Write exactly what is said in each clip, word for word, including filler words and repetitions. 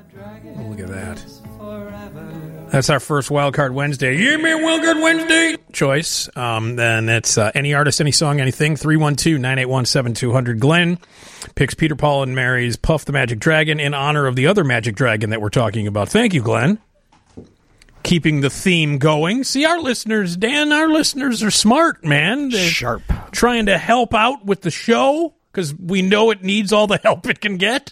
Look at that. That's our first Wild Card Wednesday. Give me a Wild Card Wednesday choice. Um, then it's uh, any artist, any song, anything. three one two, nine eight one, seven two zero zero. Glenn picks Peter, Paul, and Mary's Puff the Magic Dragon in honor of the other Magic Dragon that we're talking about. Thank you, Glenn. Keeping the theme going. See, our listeners, Dan, our listeners are smart, man. They're sharp. Trying to help out with the show because we know it needs all the help it can get.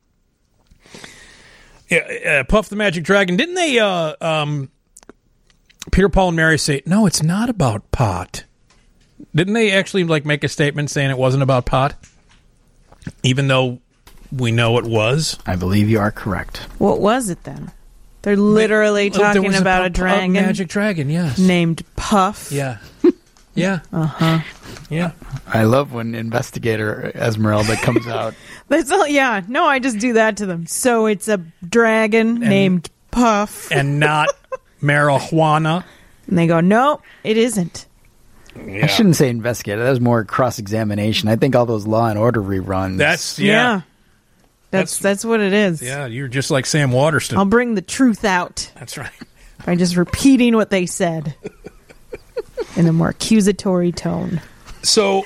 Yeah, uh, Puff the Magic Dragon. Didn't they, uh, um, Peter, Paul, and Mary say, no, it's not about pot? Didn't they actually like make a statement saying it wasn't about pot? Even though we know it was? I believe you are correct. What was it then? They're literally There talking was about a, a, dragon. a magic dragon, yes. Named Puff. Yeah. Yeah. Uh-huh. Yeah. I love when Investigator Esmeralda comes out. That's all. Yeah. No, I just do that to them. So it's a dragon And- named Puff. And not marijuana. And they go, no, it isn't. Yeah. I shouldn't say investigator. That was more cross-examination. I think all those Law and Order reruns. That's, yeah. Yeah. That's, that's what it is. Yeah, you're just like Sam Waterston. I'll bring the truth out That's right. by just repeating what they said in a more accusatory tone. So,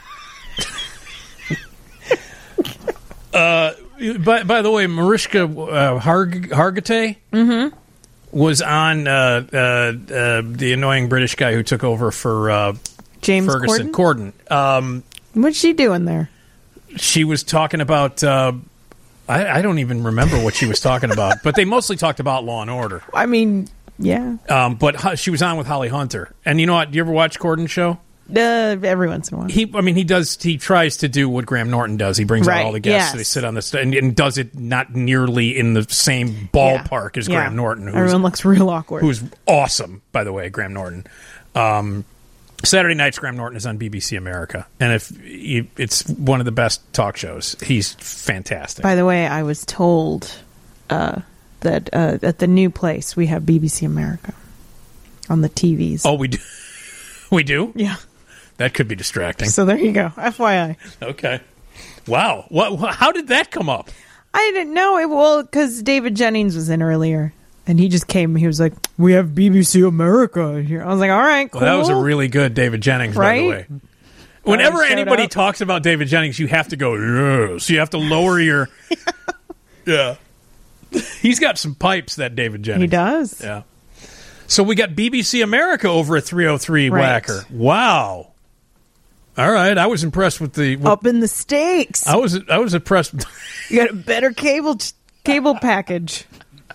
uh, by, by the way, Mariska uh, Harg- Hargitay Mm-hmm. was on uh, uh, uh, the annoying British guy who took over for uh, James Ferguson. Corden? Corden. Um, What's she doing there? she was talking about... Uh, I, I don't even remember what she was talking about, but they mostly talked about Law and Order. I mean, yeah. Um, but Ho- she was on with Holly Hunter. And you know what? Do you ever watch Corden's show? Uh, every once in a while. He, I mean, he does. He tries to do what Graham Norton does. He brings Right, out all the guests. yes. They sit on the st- and, and does it not nearly in the same ballpark as Yeah. Graham Norton. Who's, Everyone looks real awkward. Who's awesome, by the way, Graham Norton. Um, Saturday nights, Graham Norton is on B B C America, and if you, it's one of the best talk shows. He's fantastic. By the way, I was told uh, that uh, at the new place we have B B C America on the T Vs. Oh, we do. We do. Yeah. That could be distracting. So there you go. F Y I. Okay. Wow. What? what how did that come up? I didn't know it. Well, because David Jennings was in earlier, and he just came. He was like, "We have B B C America here." I was like, "All right, cool." Well, that was a really good David Jennings, by the Right? way. Whenever Glad he showed anybody up. talks about David Jennings, you have to go, yes. You have to lower your... yeah. He's got some pipes, that David Jennings. He does. Yeah. So we got B B C America over at three oh three Right. Whacker. Wow. All right. I was impressed with the... With, Up in the stakes. I was I was impressed. You got a better cable cable package.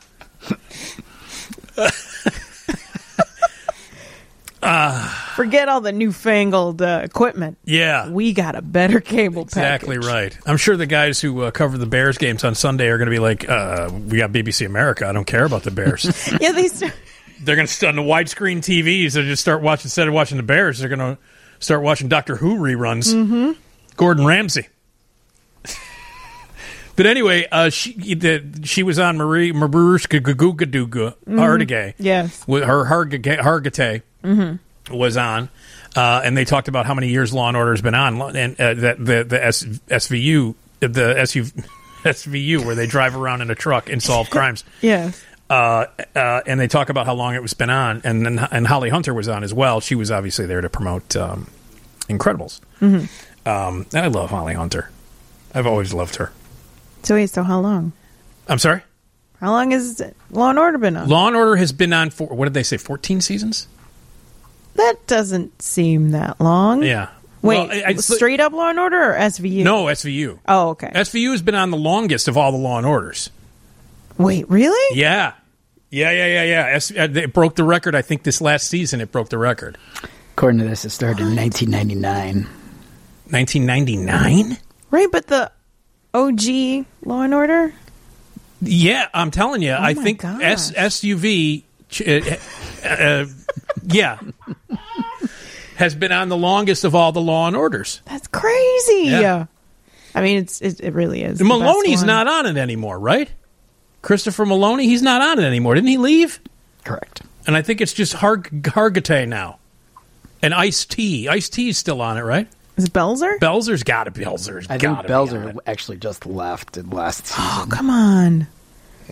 uh, Forget all the newfangled uh, equipment. yeah. We got a better cable Exactly package. right. I'm sure the guys who uh, cover the Bears games on Sunday are going to be like, uh, we got B B C America. I don't care about the Bears. Yeah, they st- They're going to start on the widescreen T Vs. They just start watching, instead of watching the Bears, they're going to start watching Doctor Who reruns. Mm-hmm. Gordon Ramsay. But anyway, uh, she the, she was on Marie Marushka Gagugaduga Hardigay. Yes. With her Hargitay Hargitay Mm-hmm. was on, uh, and they talked about how many years Law and Order has been on, and uh, that the the S, SVU the S U S V U where they drive around in a truck and solve crimes. Yes. Uh, uh, and they talk about how long it was been on, and then and Holly Hunter was on as well. She was obviously there to promote um, Incredibles. Mm-hmm. Um, and I love Holly Hunter. I've always loved her. So wait, so how long? I'm sorry? How long has Law and Order been on? Law and Order has been on for, what did they say, fourteen seasons? That doesn't seem that long. Yeah. Wait, Well, I- I- straight up Law and Order or S V U? No, S V U. Oh, okay. S V U has been on the longest of all the Law and Orders. Wait, really? Yeah. Yeah, yeah, yeah, yeah. S- uh, it broke the record. I think this last season it broke the record. According to this, it started in nineteen ninety-nine. nineteen ninety-nine? Right, but the O G Law and Order? Yeah, I'm telling you. I my think gosh. S- SUV, uh, uh, yeah, has been on the longest of all the Law and Orders. That's crazy. Yeah. I mean, it's it, it really is. the best Maloney's one. not on it anymore, right? Christopher Maloney, he's not on it anymore. Didn't he leave? Correct. And I think it's just Harg- Hargitay now. And Ice-T. Ice-T is still on it, right? Is it Belzer? Belzer's got to Belzer's I think gotta be on Belzer it. actually just left in last season. Oh, come on. Wow.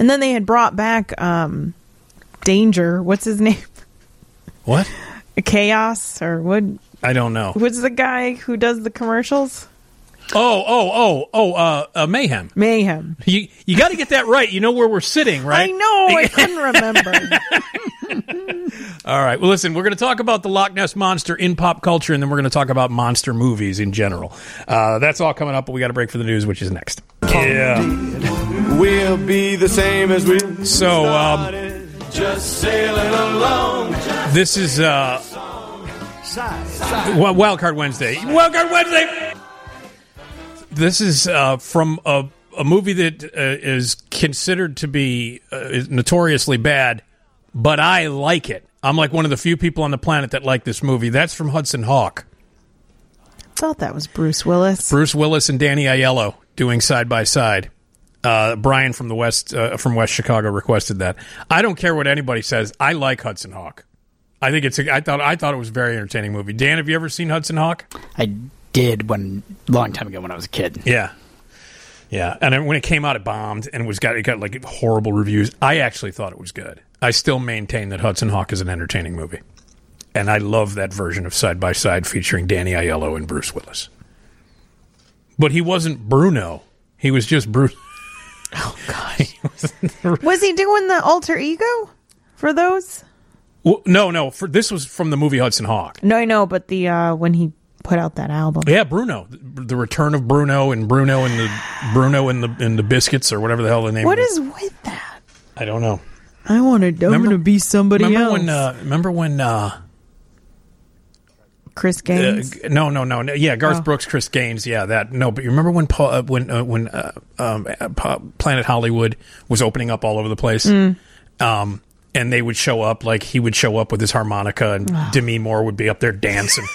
And then they had brought back um, Danger. What's his name? What? Chaos or what? I don't know. What's the guy who does the commercials? Oh, oh, oh, oh, uh, uh, Mayhem. Mayhem. You you got to get that right. You know where we're sitting, right? I know. I couldn't remember. All right. Well, listen, we're going to talk about the Loch Ness Monster in pop culture, and then we're going to talk about monster movies in general. Uh, that's all coming up, but we got to break for the news, which is next. Yeah. We'll be the same as we So, um, just sailing along. this is uh, Wild Card Wednesday. Wild Card Wednesday! This is uh, from a, a movie that uh, is considered to be uh, is notoriously bad, but I like it. I'm like one of the few people on the planet that like this movie. That's from Hudson Hawk. I thought that was Bruce Willis. Bruce Willis and Danny Aiello doing side by side. Uh, Brian from the West uh, from West Chicago requested that. I don't care what anybody says. I like Hudson Hawk. I think it's. A, I thought. I thought it was a very entertaining movie. Dan, have you ever seen Hudson Hawk? I did when long time ago when I was a kid. Yeah, yeah. And then when it came out, it bombed and it was got it got like horrible reviews. I actually thought it was good. I still maintain that Hudson Hawk is an entertaining movie, and I love that version of Side by Side featuring Danny Aiello and Bruce Willis. But he wasn't Bruno. He was just Bruce. Oh gosh. Was he doing the alter ego for those? Well, no, no. For this was from the movie Hudson Hawk. No, I know, but the uh, when he put out that album. Yeah, Bruno, the, the return of Bruno and Bruno and the Bruno and the and the Biscuits or whatever the hell the name. What is. is with that? I don't know. I want to. I'm going to be somebody remember else. When, uh, remember when? Uh, Chris Gaines. Uh, no, no, no, no. Yeah, Garth oh. Brooks, Chris Gaines. Yeah, that. No, but you remember when Paul, uh, when uh, when uh, um, uh, Planet Hollywood was opening up all over the place, mm. um, and they would show up like he would show up with his harmonica, and oh. Demi Moore would be up there dancing.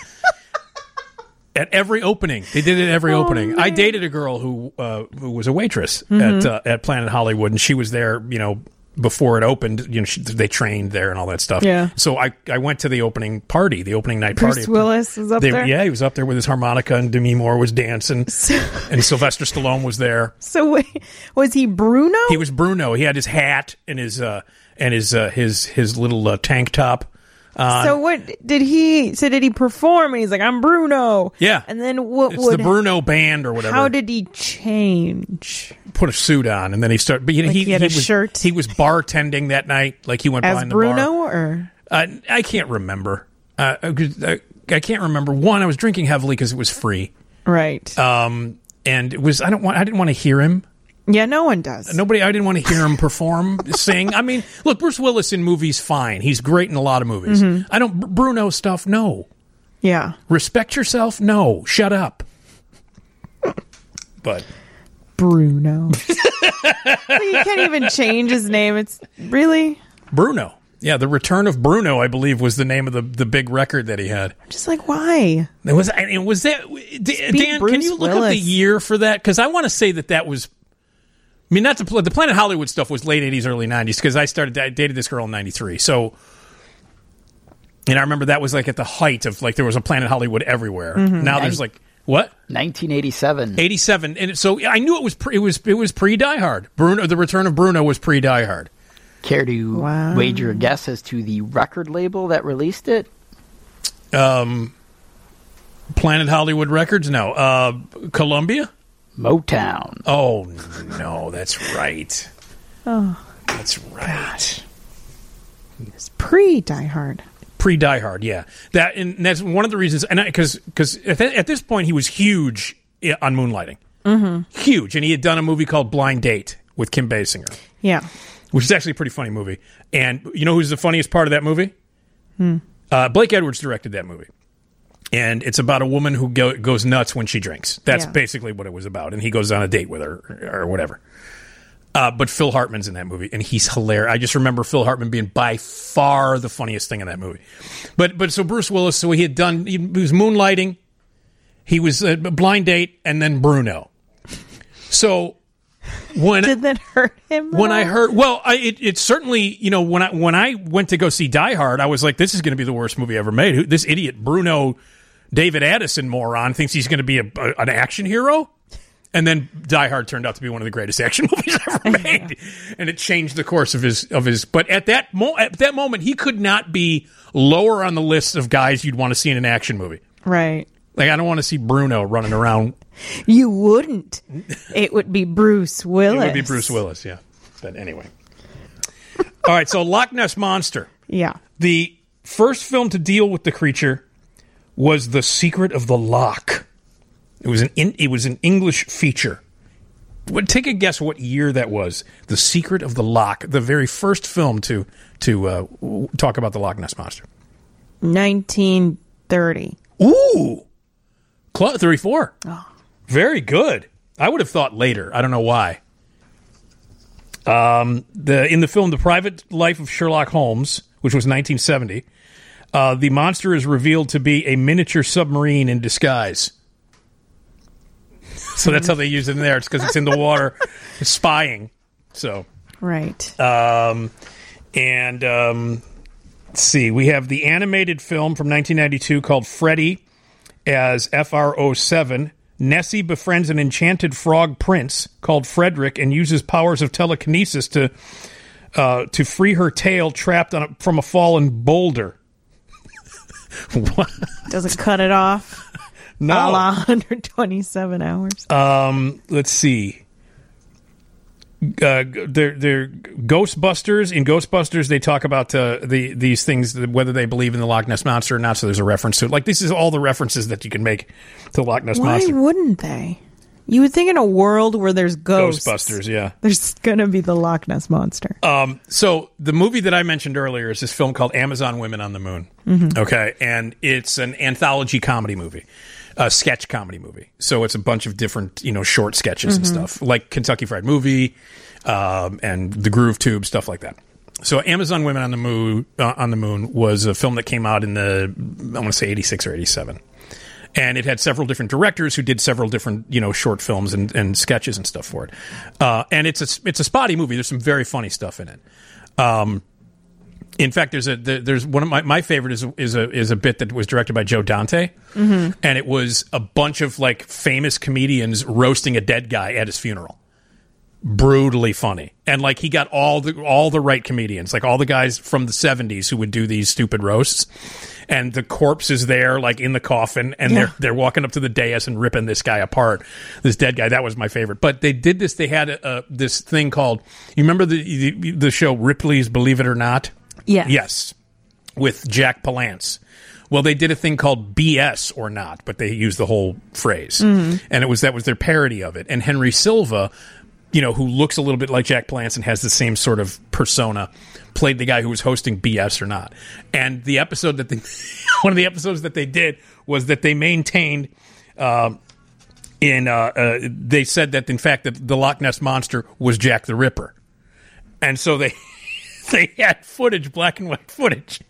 At every opening, they did it at every oh, opening. Man. I dated a girl who uh, who was a waitress mm-hmm. at uh, at Planet Hollywood, and she was there, you know, before it opened. You know, she, they trained there and all that stuff. Yeah. So I, I went to the opening party, the opening night Bruce party. Bruce Willis was up they, there. Yeah, he was up there with his harmonica, and Demi Moore was dancing, and Sylvester Stallone was there. So wait, was he Bruno? He was Bruno. He had his hat and his uh, and his uh, his his little uh, tank top. Uh, so what did he? So did he perform? And he's like, "I'm Bruno." Yeah. And then what? It's would, the Bruno band or whatever. How did he change? Put a suit on, and then he started. But you know, like he, he had he a was, shirt. He was bartending that night. Like he went as behind Bruno, the bar. or uh, I can't remember. Uh, I, I can't remember. One, I was drinking heavily because it was free. Right. Um, and it was. I don't want. I didn't want to hear him. Yeah, no one does. Nobody. I didn't want to hear him perform, sing. I mean, look, Bruce Willis in movies, fine. He's great in a lot of movies. Mm-hmm. I don't. Bruno stuff, no. Yeah. Respect yourself, no. Shut up. But Bruno. You can't even change his name. It's really Bruno. Yeah, The Return of Bruno, I believe, was the name of the, the big record that he had. I'm just like, why? It was. It was that. Dan, Bruce can you look Willis. up the year for that? Because I want to say that that was. I mean, not the the Planet Hollywood stuff was late eighties, early nineties. Because I started I dated this girl in ninety-three. So, and I remember that was like at the height of like there was a Planet Hollywood everywhere. Mm-hmm. Now there's like what? nineteen eighty-seven. eighty-seven, and so I knew it was pre, it was it was pre Die Hard. Bruno, The Return of Bruno was pre Die Hard. Care to wow. wager a guess as to the record label that released it? Um, Planet Hollywood Records? No. Uh, Columbia? Motown. Oh, no, that's right. Oh. That's right. It's pre-Die Hard. Pre-Die Hard, yeah. That and that's one of the reasons, and because because at, th- at this point he was huge on Moonlighting. Mm-hmm. Huge, and he had done a movie called Blind Date with Kim Basinger. Yeah. Which is actually a pretty funny movie. And you know who's the funniest part of that movie? Hmm. Uh, Blake Edwards directed that movie. And it's about a woman who go, goes nuts when she drinks. That's yeah. basically what it was about. And he goes on a date with her or, or whatever. Uh, but Phil Hartman's in that movie, and he's hilarious. I just remember Phil Hartman being by far the funniest thing in that movie. But but so Bruce Willis, so he had done, he was Moonlighting, he was a Blind Date, and then Bruno. So... When, Did that hurt him? When I heard, well, I, it, it certainly, you know, when I when I went to go see Die Hard, I was like, this is going to be the worst movie ever made. Who, this idiot Bruno David Addison moron thinks he's going to be a, a, an action hero. And then Die Hard turned out to be one of the greatest action movies ever made, and it changed the course of his of his. But at that mo- at that moment, he could not be lower on the list of guys you'd want to see in an action movie. Right. Like I don't want to see Bruno running around. You wouldn't. It would be Bruce Willis. It would be Bruce Willis, yeah. But anyway, all right. So Loch Ness Monster. Yeah. The first film to deal with the creature was The Secret of the Loch. It was an in, it was an English feature. Would take a guess what year that was. The Secret of the Loch, the very first film to to uh, talk about the Loch Ness Monster. nineteen thirty. Ooh, Cl- thirty-four. Oh. Very good. I would have thought later. I don't know why. Um, the in the film The Private Life of Sherlock Holmes, which was nineteen seventy, uh, the monster is revealed to be a miniature submarine in disguise. So that's how they use it in there. It's because it's in the water, spying. So right. Um, and um, let's see, we have the animated film from nineteen ninety-two called Freddy as F R O seven. Nessie befriends an enchanted frog prince called Frederick and uses powers of telekinesis to uh, to free her tail trapped on a, from a fallen boulder. What? Doesn't cut it off. No. A la one hundred twenty-seven hours. Um, let's see. Uh, they're, they're Ghostbusters. In Ghostbusters, they talk about uh, the these things, whether they believe in the Loch Ness Monster or not, so there's a reference to it. Like, this is all the references that you can make to the Loch Ness Why Monster. Why wouldn't they? You would think in a world where there's ghosts. Ghostbusters, yeah. There's going to be the Loch Ness Monster. Um, so the movie that I mentioned earlier is this film called Amazon Women on the Moon. Mm-hmm. Okay, and it's an anthology comedy movie. A sketch comedy movie. So it's a bunch of different, you know, short sketches mm-hmm. and stuff, like Kentucky Fried Movie um, and The Groove Tube, stuff like that. So Amazon Women on the Moon uh, on the Moon was a film that came out in the, I want to say eighty-six or eighty-seven. And it had several different directors who did several different, you know, short films and, and sketches and stuff for it. Uh, and it's a, it's a spotty movie. There's some very funny stuff in it. Um, In fact, there's a there's one of my my favorite is is a is a bit that was directed by Joe Dante, mm-hmm. and it was a bunch of like famous comedians roasting a dead guy at his funeral. Brutally funny, and like he got all the all the right comedians, like all the guys from the seventies who would do these stupid roasts, and the corpse is there like in the coffin, and yeah. they're they're walking up to the dais and ripping this guy apart, this dead guy. That was my favorite. But they did this. They had a, a, this thing called, you remember the, the the show Ripley's Believe It or Not? Yes. Yes, with Jack Palance. Well, they did a thing called B S or Not, but they used the whole phrase. Mm-hmm. And it was that was their parody of it. And Henry Silva, you know, who looks a little bit like Jack Palance and has the same sort of persona, played the guy who was hosting B S or Not. And the episode that they, one of the episodes that they did was that they maintained uh, in, uh, uh, they said that, in fact, that the Loch Ness Monster was Jack the Ripper. And so they... They had footage, black and white footage,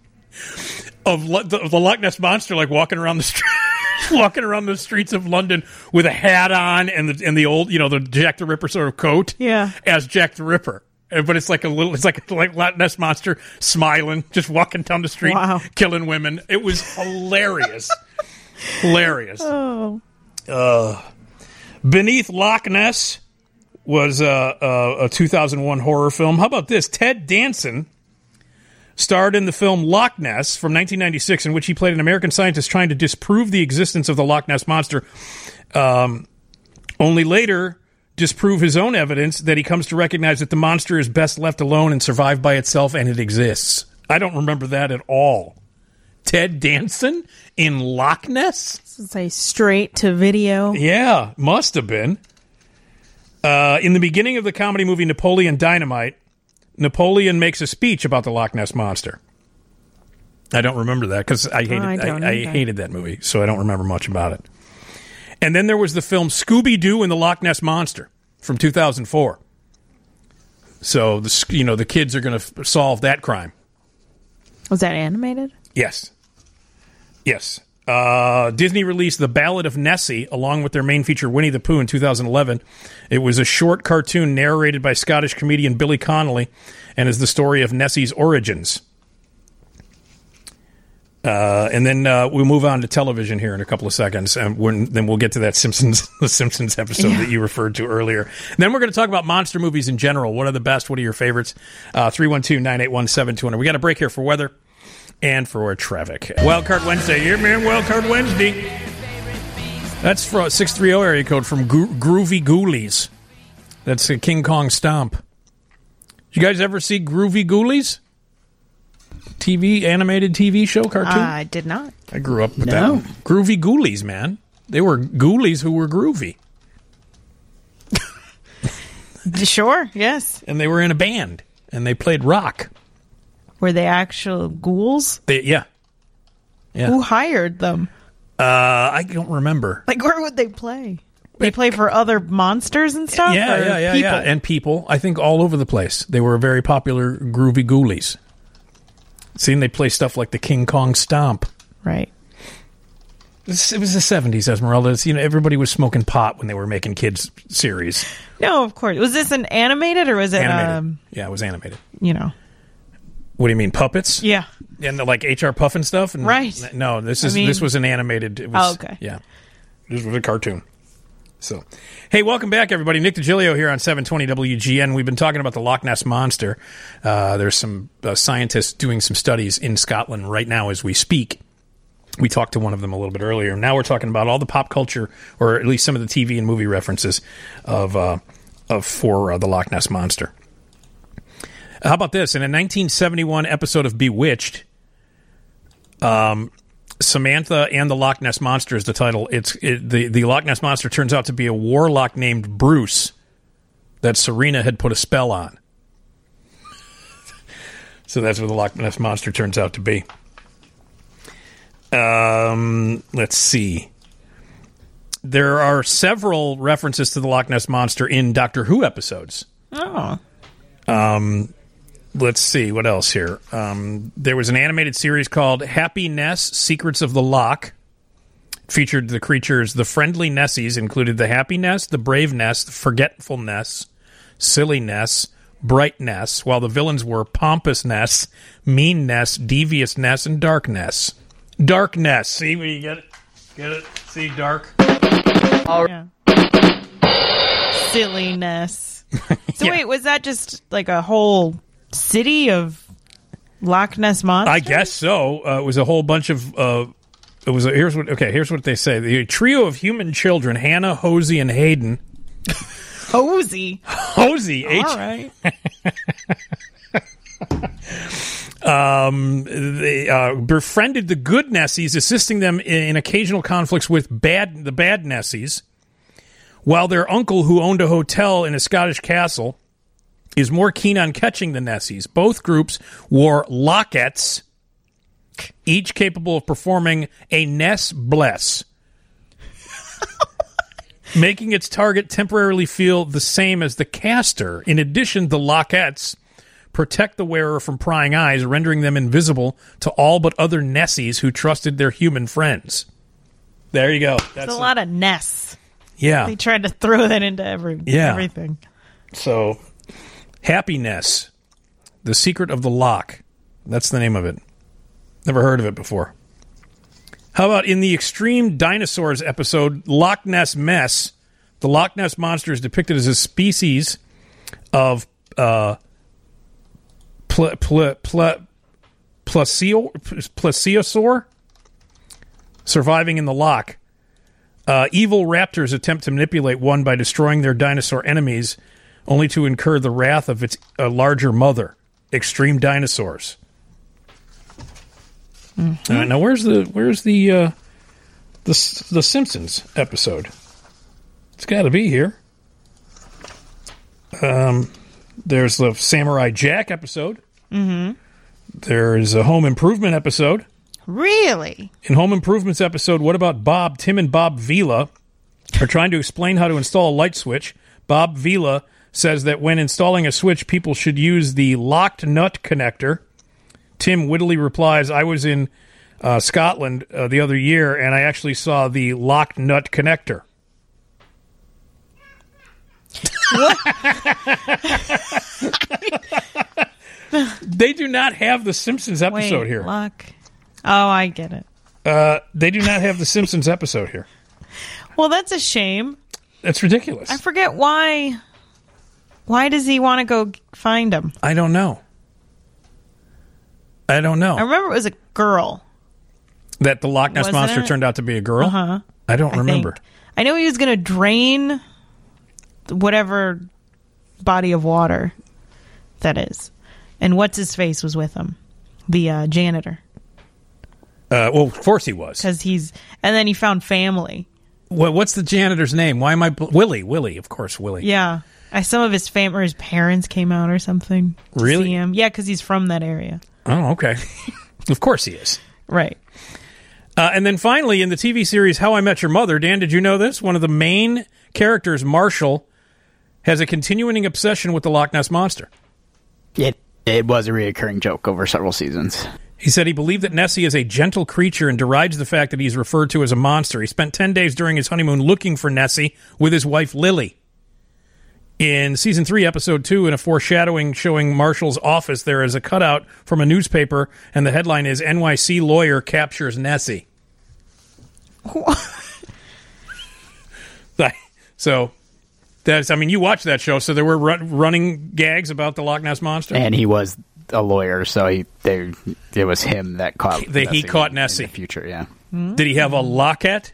of, lo- the, of the Loch Ness Monster, like walking around the street, walking around the streets of London with a hat on and the and the old, you know, the Jack the Ripper sort of coat, yeah, as Jack the Ripper. But it's like a little, it's like like Loch Ness Monster smiling, just walking down the street, wow. killing women. It was hilarious, hilarious. Oh, uh, Beneath Loch Ness was uh, uh, a two thousand one horror film. How about this? Ted Danson starred in the film Loch Ness from nineteen ninety-six, in which he played an American scientist trying to disprove the existence of the Loch Ness Monster, um, only later disprove his own evidence that he comes to recognize that the monster is best left alone and survive by itself, and it exists. I don't remember that at all. Ted Danson in Loch Ness? This is a straight-to-video. Yeah, must have been. Uh, in the beginning of the comedy movie Napoleon Dynamite, Napoleon makes a speech about the Loch Ness Monster. I don't remember that because I hated oh, I, I, I hated that movie, so I don't remember much about it. And then there was the film Scooby-Doo and the Loch Ness Monster from two thousand four. So the you know the kids are going to f- solve that crime. Was that animated? Yes, yes. Uh, Disney released The Ballad of Nessie along with their main feature Winnie the Pooh in two thousand eleven. It was a short cartoon narrated by Scottish comedian Billy Connolly and is the story of Nessie's origins. Uh, and then uh, we'll move on to television here in a couple of seconds, and when, then we'll get to that Simpsons the Simpsons episode yeah. that you referred to earlier. And then we're going to talk about monster movies in general. What are the best? What are your favorites? Uh, three one two, nine eight one, seven two zero zero. We got a break here for weather and for traffic. Wildcard Wednesday. Yeah, man, Wildcard Wednesday. That's for six three zero area code from Gro- Groovy Ghoulies. That's a King Kong Stomp. Did you guys ever see Groovy Ghoulies? T V, animated T V show, cartoon? Uh, I did not. I grew up with no. that. Groovy Ghoulies, man. They were ghoulies who were groovy. Sure, yes. And they were in a band, and they played rock. Were they actual ghouls? They, yeah. yeah. Who hired them? Uh, I don't remember. Like, where would they play? They play for other monsters and stuff? Yeah, or yeah, yeah, people? yeah. And people, I think, all over the place. They were very popular groovy ghoulies. Seeing they play stuff like the King Kong Stomp. Right. It was the seventies, Esmeralda. It's, you know, everybody was smoking pot when they were making kids series. No, of course. Was this an animated or was it Animated. Um, yeah, it was animated. You know. What do you mean, puppets? Yeah. And the, like H R Puff and stuff? And, right. No, this is I mean, this was an animated. It was, oh, okay. Yeah, this was a cartoon. So, hey, welcome back, everybody. Nick DiGilio here on seven twenty W G N. We've been talking about the Loch Ness Monster. Uh, there's some uh, scientists doing some studies in Scotland right now as we speak. We talked to one of them a little bit earlier. Now we're talking about all the pop culture, or at least some of the T V and movie references of uh, of for uh, the Loch Ness Monster. How about this? In a nineteen seventy-one episode of Bewitched, um, Samantha and the Loch Ness Monster is the title. It's it, the the Loch Ness Monster turns out to be a warlock named Bruce that Serena had put a spell on. So that's what the Loch Ness Monster turns out to be. Um, let's see. There are several references to the Loch Ness Monster in Doctor Who episodes. Oh. Um. Let's see, what else here? Um, there was an animated series called Happy Ness, Secrets of the Loch. It featured the creatures, the friendly Nessies, included the Happy Ness, the Brave Ness, the Forgetful Ness, Silly Ness, Bright Ness, while the villains were Pompous Ness, Mean Ness, Devious Ness, and Dark Ness. Dark Ness. See where you get it? Get it? See, dark? Yeah. Silliness. So Yeah. wait, was that just like a whole city of Loch Ness Monsters? I guess so. Uh, it was a whole bunch of. Uh, it was a, here's what. Okay, here's what they say: the trio of human children, Hannah, Hosey, and Hayden. Hosey. Hosey. H- All right. um, they uh, befriended the good Nessies, assisting them in, in occasional conflicts with bad the bad Nessies. While their uncle, who owned a hotel in a Scottish castle, is more keen on catching the Nessies. Both groups wore lockets, each capable of performing a Ness bless, making its target temporarily feel the same as the caster. In addition, the lockets protect the wearer from prying eyes, rendering them invisible to all but other Nessies who trusted their human friends. There you go. That's a lot of Ness. Yeah. They tried to throw that into every Yeah. everything. So, Happiness, The Secret of the Loch. That's the name of it. Never heard of it before. How about in the Extreme Dinosaurs episode, Loch Ness Mess, the Loch Ness Monster is depicted as a species of uh, pl- pl- pl- plesio- plesiosaur surviving in the loch. Uh, evil raptors attempt to manipulate one by destroying their dinosaur enemies, only to incur the wrath of its uh, larger mother. Extreme Dinosaurs. Mm-hmm. Uh, now, where's the where's the uh, the the Simpsons episode? It's got to be here. Um, there's the Samurai Jack episode. Mm-hmm. There's a Home Improvement episode. Really? In Home Improvement's episode, What About Bob? Tim and Bob Vila are trying to explain how to install a light switch. Bob Vila says that when installing a switch, people should use the locked nut connector. Tim wittily replies, I was in uh, Scotland uh, the other year, and I actually saw the locked nut connector. They do not have the Simpsons episode Wait, here. Lock. Oh, I get it. Uh, they do not have the Simpsons episode here. Well, that's a shame. That's ridiculous. I forget why. Why does he want to go find him? I don't know. I don't know. I remember it was a girl. That the Loch Ness Wasn't Monster it? turned out to be a girl? Uh-huh. I don't I remember. think. I know he was going to drain whatever body of water that is. And what's his face was with him? The uh, janitor. Uh, well, of course he was. Because he's... And then he found family. Well, what's the janitor's name? Why am I... Bl- Willie. Willie, of course, Willie. Yeah. I, some of his fam or his parents came out or something. To Really? See him. Yeah, because he's from that area. Oh, okay. Of course he is. Right. Uh, and then finally, in the T V series How I Met Your Mother, Dan, did you know this? One of the main characters, Marshall, has a continuing obsession with the Loch Ness Monster. It it was a reoccurring joke over several seasons. He said he believed that Nessie is a gentle creature and derides the fact that he's referred to as a monster. He spent ten days during his honeymoon looking for Nessie with his wife, Lily. In season three, episode two, in a foreshadowing showing Marshall's office, there is a cutout from a newspaper, and the headline is N Y C Lawyer Captures Nessie. So, that's, I mean, you watched that show, so there were run, running gags about the Loch Ness Monster. And he was a lawyer, so he they, it was him that caught They, he caught Nessie. in the future, yeah. Did he have a locket?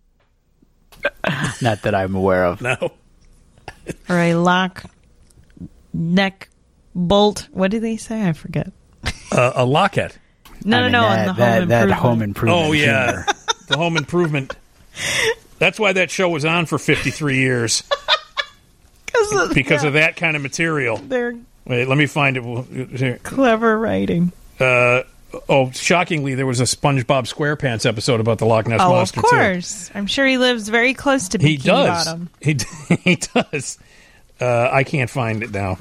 Not that I'm aware of. No. Or a lock, neck, bolt. What did they say? I forget. Uh, a locket. No, I mean, no, no. that, on the that, home improvement. that home improvement. Oh, yeah. humor. The Home Improvement. That's why that show was on for fifty-three years. of, Because yeah, of that kind of material. their Wait, let me find it. Here. clever writing. Uh, oh, shockingly, there was a SpongeBob SquarePants episode about the Loch Ness Oh, Monster, of course. I'm sure he lives very close to too. He Bikini does. Bottom. He, he does. Uh, I can't find it now.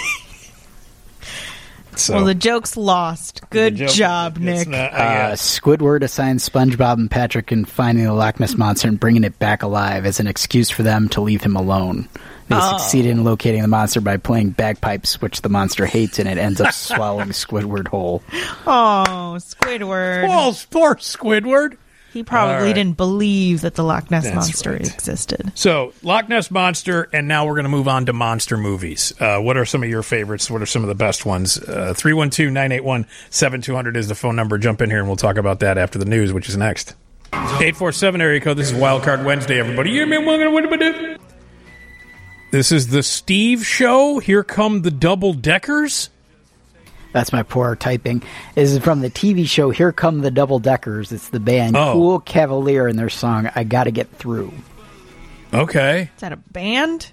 So, Well, the joke's lost. Good the joke- job, it's Nick. not- I Uh, guess. Squidward assigns SpongeBob and Patrick in finding the Loch Ness Monster and bringing it back alive as an excuse for them to leave him alone. They Oh. succeed in locating the monster by playing bagpipes, which the monster hates, and it ends up swallowing Squidward whole. Oh, Squidward. Oh, poor Squidward. He probably All right. didn't believe that the Loch Ness That's Monster right. existed. So, Loch Ness Monster, and now we're going to move on to monster movies. Uh, what are some of your favorites? What are some of the best ones? Uh, three one two, nine eight one, seven two zero zero is the phone number. Jump in here, and we'll talk about that after the news, which is next. eight four seven area code. This is Wildcard Wednesday, everybody. You mean welcome to This is the Steve Show. Here come the double deckers. That's my poor typing. This is from the T V show Here Come the Double Deckers. It's the band Oh. Cool Cavalier and their song I Gotta Get Through. Okay. Is that a band?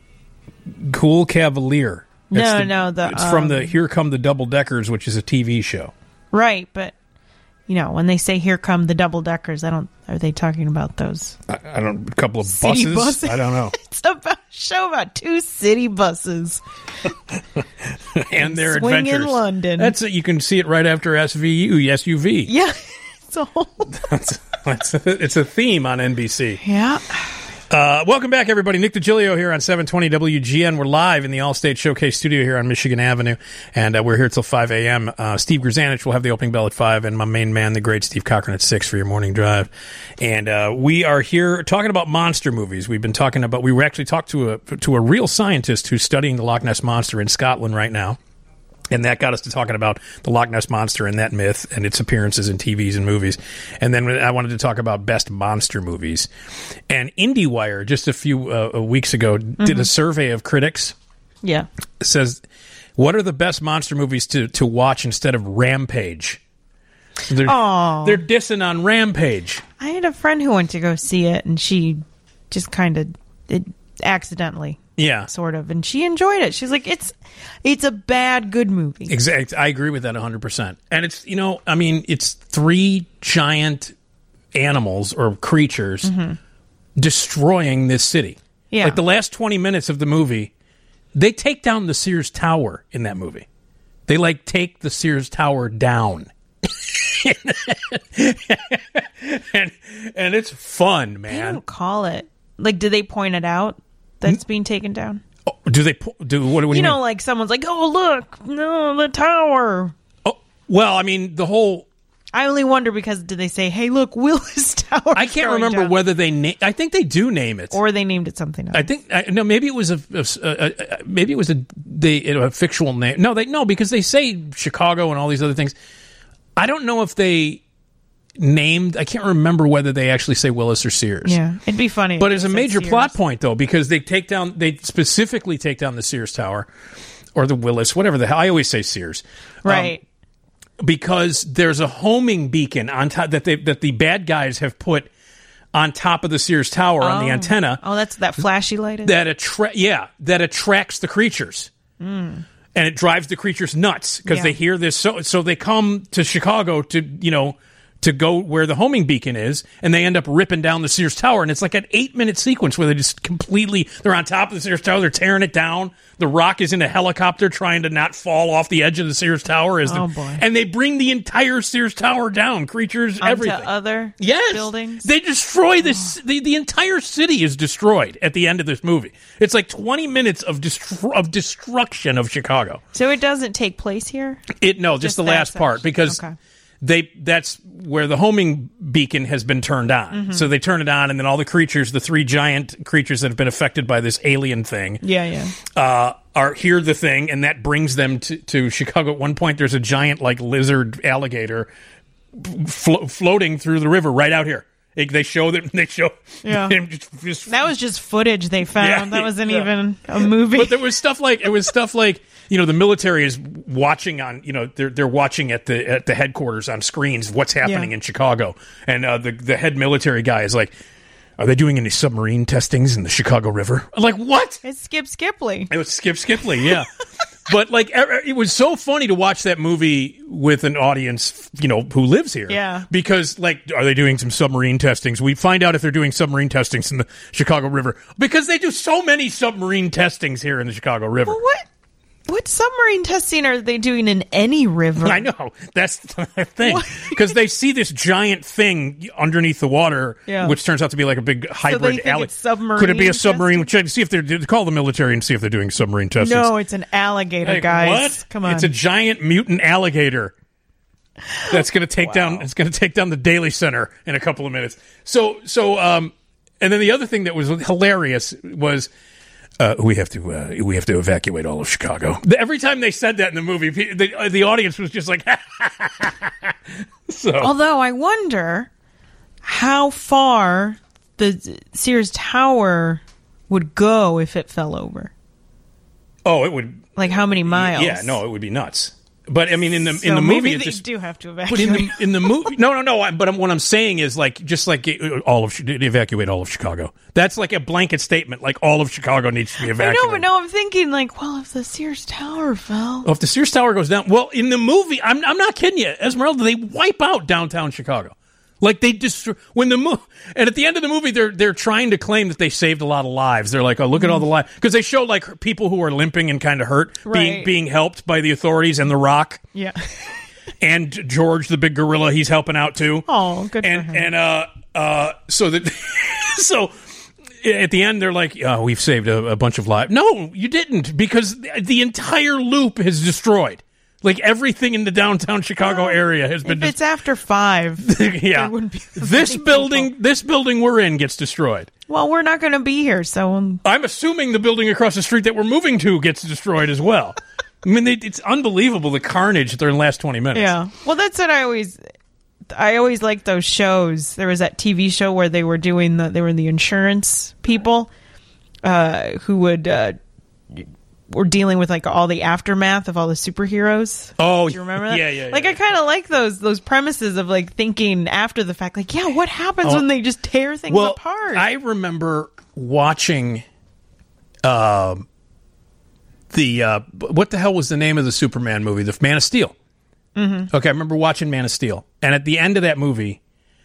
Cool Cavalier. No, It's the- no, the, It's from um, the Here Come the Double Deckers, which is a T V show. Right, but, you know, when they say here come the double deckers, I don't, are they talking about those? I, I don't. A couple of City buses. buses? I don't know. It's a show about two city buses. And their Swing in adventures. London. That's it. You can see it right after S V U, S U V. Yeah, it's a whole... That's, that's a, it's a theme on N B C. Yeah. Uh, welcome back, everybody. Nick DiGilio here on seven twenty W G N. We're live in the Allstate Showcase studio here on Michigan Avenue, and uh, we're here till five a.m. Uh, Steve Grzanich will have the opening bell at five, and my main man, the great Steve Cochran, at six for your morning drive. And uh, we are here talking about monster movies. We've been talking about, we were actually talked to a, to a real scientist who's studying the Loch Ness Monster in Scotland right now. And that got us to talking about the Loch Ness Monster and that myth and its appearances in T Vs and movies. And then I wanted to talk about best monster movies. And IndieWire, just a few uh, weeks ago, mm-hmm. did a survey of critics. Yeah. It says, what are the best monster movies to, to watch instead of Rampage? They're, Aww. they're dissing on Rampage. I had a friend who went to go see it, and she just kind of it accidentally. Yeah. Sort of. And she enjoyed it. She's like, it's it's a bad, good movie. Exactly. I agree with that one hundred percent. And it's, you know, I mean, it's three giant animals or creatures mm-hmm. destroying this city. Yeah. Like the last twenty minutes of the movie, they take down the Sears Tower in that movie. They, like, take the Sears Tower down. and, and it's fun, I man. don't call it. Like, do they point it out that it's being taken down? Oh, do they po- do what, what do you, you know, mean? like someone's like, "Oh, look, no, the tower." Oh, well, I mean, the whole I only wonder because did they say, "Hey, look, Willis Tower"? I can't remember down. whether they. Na- I think they do name it, or they named it something else. I think I, no. Maybe it was a, a, a, a maybe it was a they a fictional name. No, they no because they say Chicago and all these other things. I don't know if they named. I can't remember whether they actually say Willis or Sears. Yeah, it'd be funny. But it's a major Sears. plot point though because they take down. They specifically take down the Sears Tower or the Willis, whatever the hell. I always say Sears, right? Um, because there's a homing beacon on top that they that the bad guys have put on top of the Sears Tower oh. on the antenna. Oh, that's that flashy light. Is? That attra- yeah, that attracts the creatures, mm. and it drives the creatures nuts because yeah. they hear this. So so they come to Chicago to you know to go where the homing beacon is, and they end up ripping down the Sears Tower. And it's like an eight minute sequence where they just completely they're on top of the Sears Tower, they're tearing it down. The Rock is in a helicopter trying to not fall off the edge of the Sears Tower. As oh the, boy! And they bring the entire Sears Tower down, creatures, Onto everything. Other yes, buildings. They destroy this. Oh. The, the entire city is destroyed at the end of this movie. It's like twenty minutes of destru- of destruction of Chicago. So it doesn't take place here. It no, just, just the last section. part because. Okay. They that's where the homing beacon has been turned on. Mm-hmm. So they turn it on, and then all the creatures, the three giant creatures that have been affected by this alien thing, yeah, yeah, uh, are hear the thing, and that brings them to, to Chicago. At one point, there's a giant like lizard alligator flo- floating through the river right out here. It, they show that they show yeah. him just, just, that was just footage they found. Yeah, that wasn't yeah. even a movie. But there was stuff like it was stuff like. You know, the military is watching on, you know, they're they're watching at the at the headquarters on screens what's happening yeah. in Chicago. And uh, the, the head military guy is like, are they doing any submarine testings in the Chicago River? I'm like, what? It's Skip Skipley. It was Skip Skipley, yeah. But, like, it was so funny to watch that movie with an audience, you know, who lives here. Yeah. Because, like, are they doing some submarine testings? We find out if they're doing submarine testings in the Chicago River. Because they do so many submarine testings here in the Chicago River. Well, what? What submarine testing are they doing in any river? I know. That's the thing. Because they see this giant thing underneath the water, yeah. which turns out to be like a big hybrid so they think alligator. It's submarine Could it be a submarine? testing? Check, see if they're call the military and see if they're doing submarine testings. No, it's an alligator, like, guys. What? Come on. It's a giant mutant alligator. That's going to take wow. down. It's going to take down the Daily Center in a couple of minutes. So, so, um, and then the other thing that was hilarious was. Uh, we have to uh, we have to evacuate all of Chicago. Every time they said that in the movie, the, uh, the audience was just like, so. Although I wonder how far the Sears Tower would go if it fell over. Oh, it would. Like how many miles? Yeah, no, it would be nuts. But I mean, in the so in the movie, maybe it they just do have to evacuate. But in the in the movie, no, no, no. But what I'm saying is like just like all of evacuate all of Chicago. That's like a blanket statement. Like all of Chicago needs to be evacuated. I know, but no, I'm thinking like, well, if the Sears Tower fell, oh, if the Sears Tower goes down, well, in the movie, I'm I'm not kidding you, Esmeralda, they wipe out downtown Chicago. Like they destroy when the mo- and at the end of the movie they're they're trying to claim that they saved a lot of lives. They're like, oh, look at all the lives, because they show like people who are limping and kind of hurt right. being being helped by the authorities and the Rock. Yeah, and George the big gorilla, he's helping out too. Oh, good and for him. and uh uh so that so at the end they're like, oh, we've saved a, a bunch of lives. No, you didn't, because the entire loop is destroyed. Like everything in the downtown Chicago well, area has been. If it's after five, yeah. there wouldn't be this building, people. this building we're in gets destroyed. Well, we're not going to be here, so um, I'm assuming the building across the street that we're moving to gets destroyed as well. I mean, they, it's unbelievable the carnage during the last twenty minutes. Yeah, well, that's what I always. I always liked those shows. There was that T V show where they were doing the. They were the insurance people, uh, who would. Uh, We're dealing with like all the aftermath of all the superheroes. Oh, do you remember that? Yeah, yeah. Like yeah. I kind of like those those premises of like thinking after the fact. Like, yeah, what happens oh. when they just tear things well, apart? I remember watching, uh, the uh, what the hell was the name of the Superman movie? The Man of Steel. Mm-hmm. Okay, I remember watching Man of Steel, and at the end of that movie.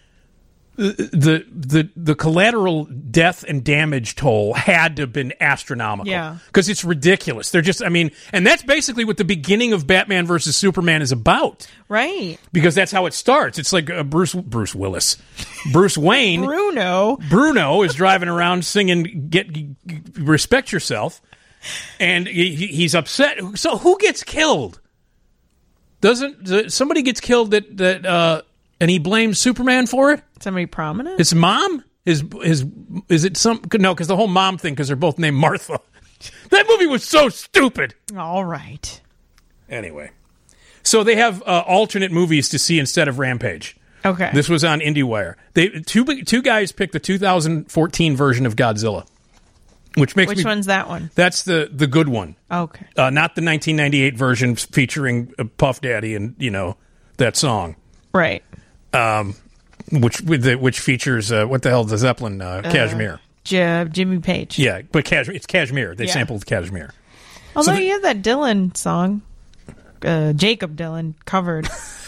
The the the collateral death and damage toll had to have been astronomical. Yeah, because it's ridiculous. They're just, I mean, and that's basically what the beginning of Batman versus Superman is about, right? Because that's how it starts. It's like uh, Bruce Bruce Willis, Bruce Wayne, Bruno, Bruno is driving around singing "Get Respect Yourself," and he, he's upset. So who gets killed? Doesn't somebody gets killed that that? Uh, and he blames Superman for it. Somebody prominent? His mom? His his is it some no? Because the whole mom thing, because they're both named Martha. That movie was so stupid. All right. Anyway, so they have uh, alternate movies to see instead of Rampage. Okay. This was on IndieWire. They two two guys picked the two thousand fourteen version of Godzilla, which makes Which me, one's that one? That's the the good one. Okay. Uh, not the nineteen ninety-eight version featuring uh, Puff Daddy and you know that song. Right. Um, which with the, which features uh, what the hell is the Zeppelin uh, Kashmir? Uh, J- Jimmy Page. Yeah, but Kashmir, it's Kashmir. They Yeah. sampled Kashmir. Although So the- you have that Dylan song, uh, Jacob Dylan covered.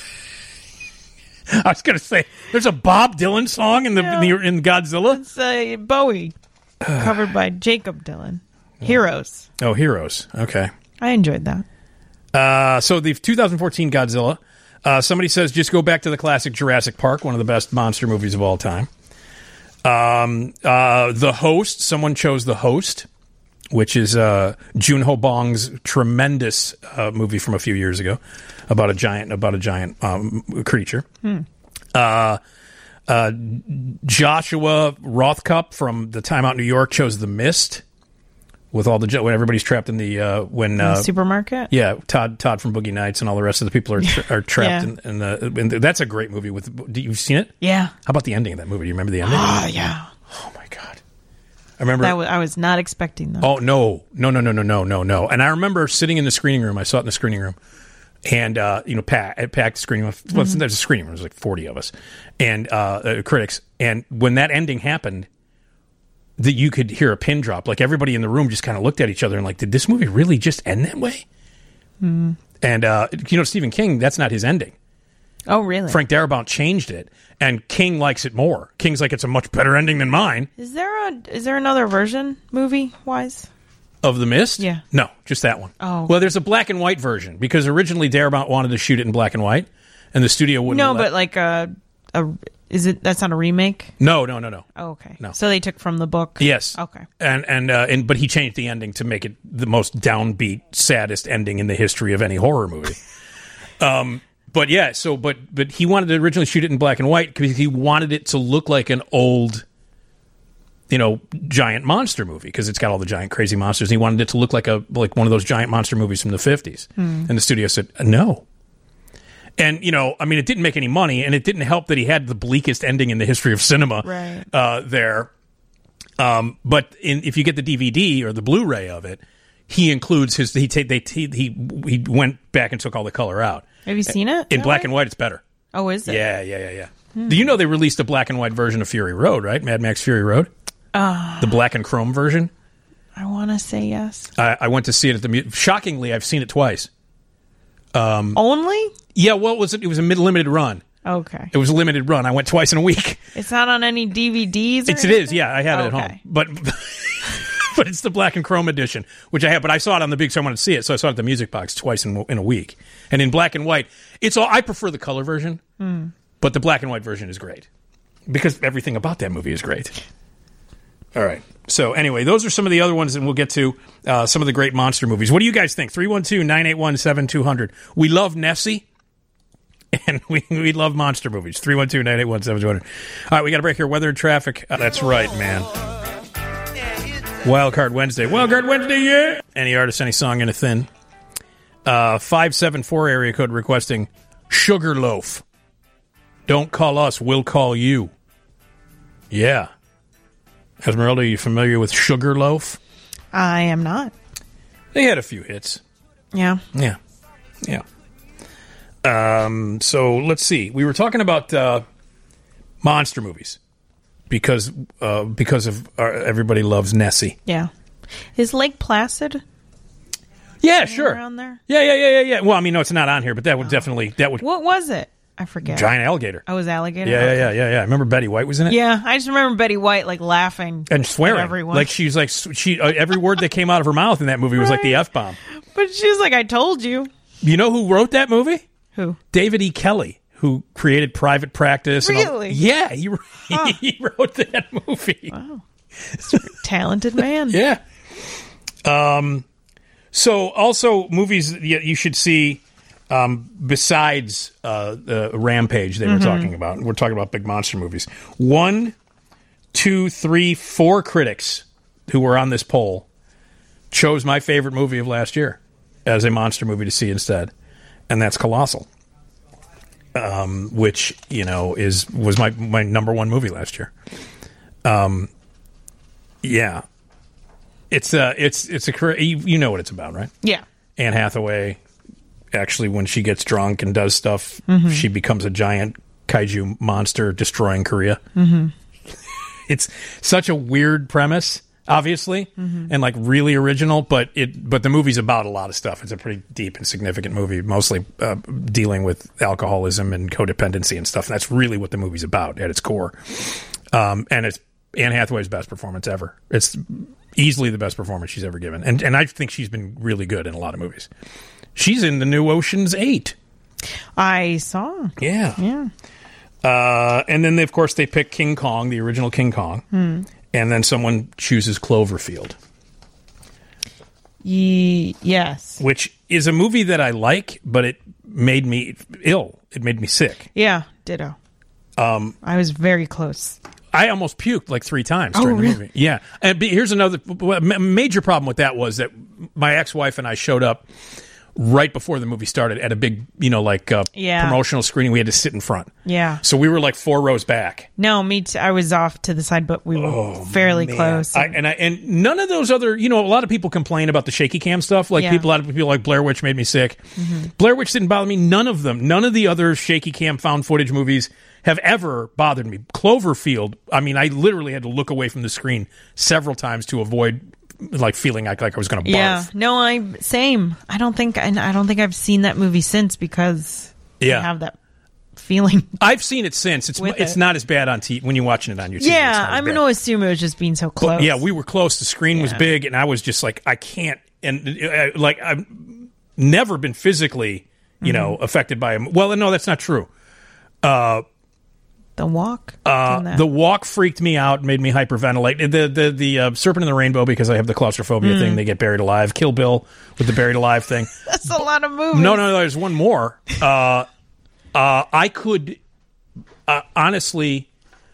I was going to say, there's a Bob Dylan song in the, Yeah. in, the in Godzilla. It's uh, Bowie, covered by Jacob Dylan. Heroes. Oh, Heroes. Okay. I enjoyed that. Uh, so the two thousand fourteen Godzilla. Uh, somebody says just go back to the classic Jurassic Park, one of the best monster movies of all time. Um, uh, The Host. Someone chose The Host, which is uh, Junho Bong's tremendous uh, movie from a few years ago about a giant about a giant um, creature. Hmm. Uh, uh, Joshua Rothkopf from The Time Out in New York chose The Mist, with all the when everybody's trapped in the uh, when In the uh, supermarket? Yeah, Todd Todd from Boogie Nights and all the rest of the people are tra- are trapped Yeah. in, in the. In the that's a great movie. With do you seen it? Yeah. How about the ending of that movie? Do you remember the ending? Ah, yeah. Oh my god! I remember. That was, I was not expecting that. Oh no, no, no, no, no, no, no, no! And I remember sitting in the screening room. I saw it in the screening room, and uh, you know, packed packed screening room. Well, Mhm. there's a screening room. There's like forty of us, and uh, uh, critics. And when that ending happened, that you could hear a pin drop. Like everybody in the room just kind of looked at each other and like, did this movie really just end that way? Mm. And uh, you know, Stephen King, that's not his ending. Oh, really? Frank Darabont changed it, and King likes it more. King's like, it's a much better ending than mine. Is there a is there another version movie wise? Of The Mist? Yeah. No, just that one. Oh. Well, there's a black and white version because originally Darabont wanted to shoot it in black and white, and the studio wouldn't. No, let- but like a a is it that's not a remake? no, no, no, no. Oh, okay. No. So they took from the book. Yes. Okay. And and uh, and but he changed the ending to make it the most downbeat, saddest ending in the history of any horror movie. um, but yeah, so but but he wanted to originally shoot it in black and white because he wanted it to look like an old, you know, giant monster movie because it's got all the giant crazy monsters. He wanted it to look like a like one of those giant monster movies from the fifties. Hmm. And the studio said no. And, you know, I mean, it didn't make any money, and it didn't help that he had the bleakest ending in the history of cinema Right. uh, there. Um, but in, if you get the D V D or the Blu-ray of it, he includes his. He take they he he he went back and took all the color out. Have you seen it? In that black way? and white? It's better. Oh, is it? Yeah, yeah, yeah, yeah. Hmm. Do you know they released a black and white version of Fury Road? Right, Mad Max Fury Road. Uh, The black and chrome version. I want to say yes. I, I went to see it at the. mu- Shockingly, I've seen it twice. Um, Only? Yeah, well, it was it was a mid limited run. Okay. It was a limited run. I went twice in a week. It's not on any D V Ds. Or It's, it is, yeah. I have it at Okay. home, but but it's the black and chrome edition, which I have. But I saw it on the big, so I wanted to see it. So I saw it at the Music Box twice in in a week, and in black and white. It's all. I prefer the color version, Hmm. but the black and white version is great because everything about that movie is great. All right. So anyway, those are some of the other ones, and we'll get to uh, some of the great monster movies. What do you guys think? three one two, nine eight one, seven two zero zero. We love Nessie. And we, we love monster movies. three one two, nine eight one, seven two zero zero. All right, we got to break here. Weather and traffic. Uh, that's right, man. Wildcard Wednesday. Wildcard Wednesday, yeah. Any artist, any song, anything. Uh, five seven four area code requesting Sugarloaf. Don't call us, we'll call you. Yeah. Esmeralda, are you familiar with Sugarloaf? I am not. They had a few hits. Yeah. Yeah. Yeah. Um, so let's see. We were talking about uh, monster movies because uh, because of uh, everybody loves Nessie. Yeah. Is Lake Placid? Yeah, sure. Around there? Yeah, yeah, yeah, yeah, yeah. Well, I mean, no, it's not on here, but that would definitely that would What was it? I forget. giant alligator. I was alligator. Yeah, yeah, Okay. yeah, yeah, yeah. Remember Betty White was in it? Yeah, I just remember Betty White like laughing And swearing, at everyone. like she's like she uh, every word that came out of her mouth in that movie was like the F bomb. But she was like, "I told you." You know who wrote that movie? Who? David E. Kelly, who created Private Practice. And all- Really? yeah, he Huh. he wrote that movie. Wow, talented man. Yeah. Um. So also movies that you should see. Um, besides uh, the Rampage they were Mm-hmm. talking about, we're talking about big monster movies. One, two, three, four critics who were on this poll chose my favorite movie of last year as a monster movie to see instead, and that's Colossal, um, which you know is was my my number one movie last year. Um, yeah, it's a it's it's a you, you know what it's about, right? Yeah. Anne Hathaway. Actually, when she gets drunk and does stuff, Mm-hmm. she becomes a giant kaiju monster destroying Korea. Mm-hmm. It's such a weird premise, obviously, Mm-hmm. and like really original. But it, but the movie's about a lot of stuff. It's a pretty deep and significant movie, mostly uh, dealing with alcoholism and codependency and stuff. And that's really what the movie's about at its core. Um, and it's Anne Hathaway's best performance ever. It's easily the best performance she's ever given, and and I think she's been really good in a lot of movies. She's in the new Ocean's eight. I saw. Yeah. Yeah. Uh, and then, they, of course, they pick King Kong, the original King Kong. Hmm. And then someone chooses Cloverfield. Ye- yes. Which is a movie that I like, but it made me ill. It made me sick. Yeah. Ditto. Um, I was very close. I almost puked like three times Oh, during the really? movie. Yeah. And be- here's another a major problem with that was that my ex-wife and I showed up right before the movie started at a big, you know, like uh, Yeah. promotional screening. We had to sit in front. Yeah. So we were like four rows back. No, me too. I was off to the side, but we were Oh, fairly man. close. I, and I, and none of those other, you know, a lot of people complain about the shaky cam stuff. Like Yeah. people, a lot of people like Blair Witch made me sick. Mm-hmm. Blair Witch didn't bother me. None of them, none of the other shaky cam found footage movies have ever bothered me. Cloverfield, I mean, I literally had to look away from the screen several times to avoid like feeling like, like I was going to barf. Yeah, no, I same. I don't think, and I don't think I've seen that movie since because Yeah. I have that feeling. I've seen it since. It's With it's it. not as bad on T V when you're watching it on your T V. Yeah, it's not as I'm bad. going to assume it was just being so close. But yeah, we were close. The screen was Yeah. big, and I was just like, I can't. And uh, like, I've never been physically, you know, Mm-hmm. affected by him. Well, no, that's not true. The Walk. Uh, Doing that. the Walk freaked me out, made me hyperventilate. The the the uh, Serpent in the Rainbow, because I have the claustrophobia Mm. thing. They get buried alive. Kill Bill with the buried alive thing. That's a lot of movies. No, no, no. There's one more. Uh, uh, I could uh, honestly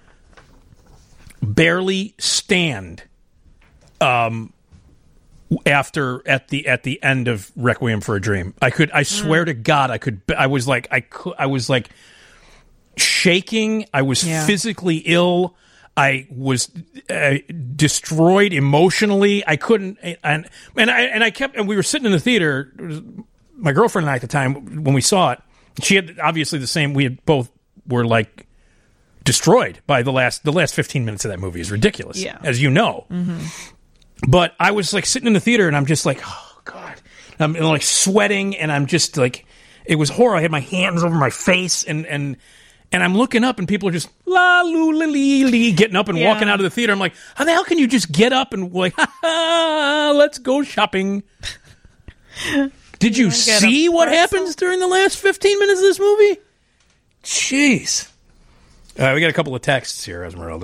barely stand. Um, after at the at the end of Requiem for a Dream, I could. I swear to God, I could. I was like, I could. I was like shaking. I was Yeah. physically ill. I was uh, destroyed emotionally. I couldn't, and and I and I kept. And we were sitting in the theater. It was my girlfriend and I at the time when we saw it. She had obviously the same. We had both were like destroyed by the last the last fifteen minutes of that movie is ridiculous, Yeah. as you know. Mm-hmm. But I was like sitting in the theater and I'm just like, oh God, I'm like sweating and I'm just like, it was horrible. I had my hands over my face and and. And I'm looking up, and people are just la loo la lee lee getting up and Yeah. walking out of the theater. I'm like, how the hell can you just get up and like, ha, ha, let's go shopping? Did you get see a what pretzel? happens during the last fifteen minutes of this movie? Jeez. All right, we got a couple of texts here, Esmeralda.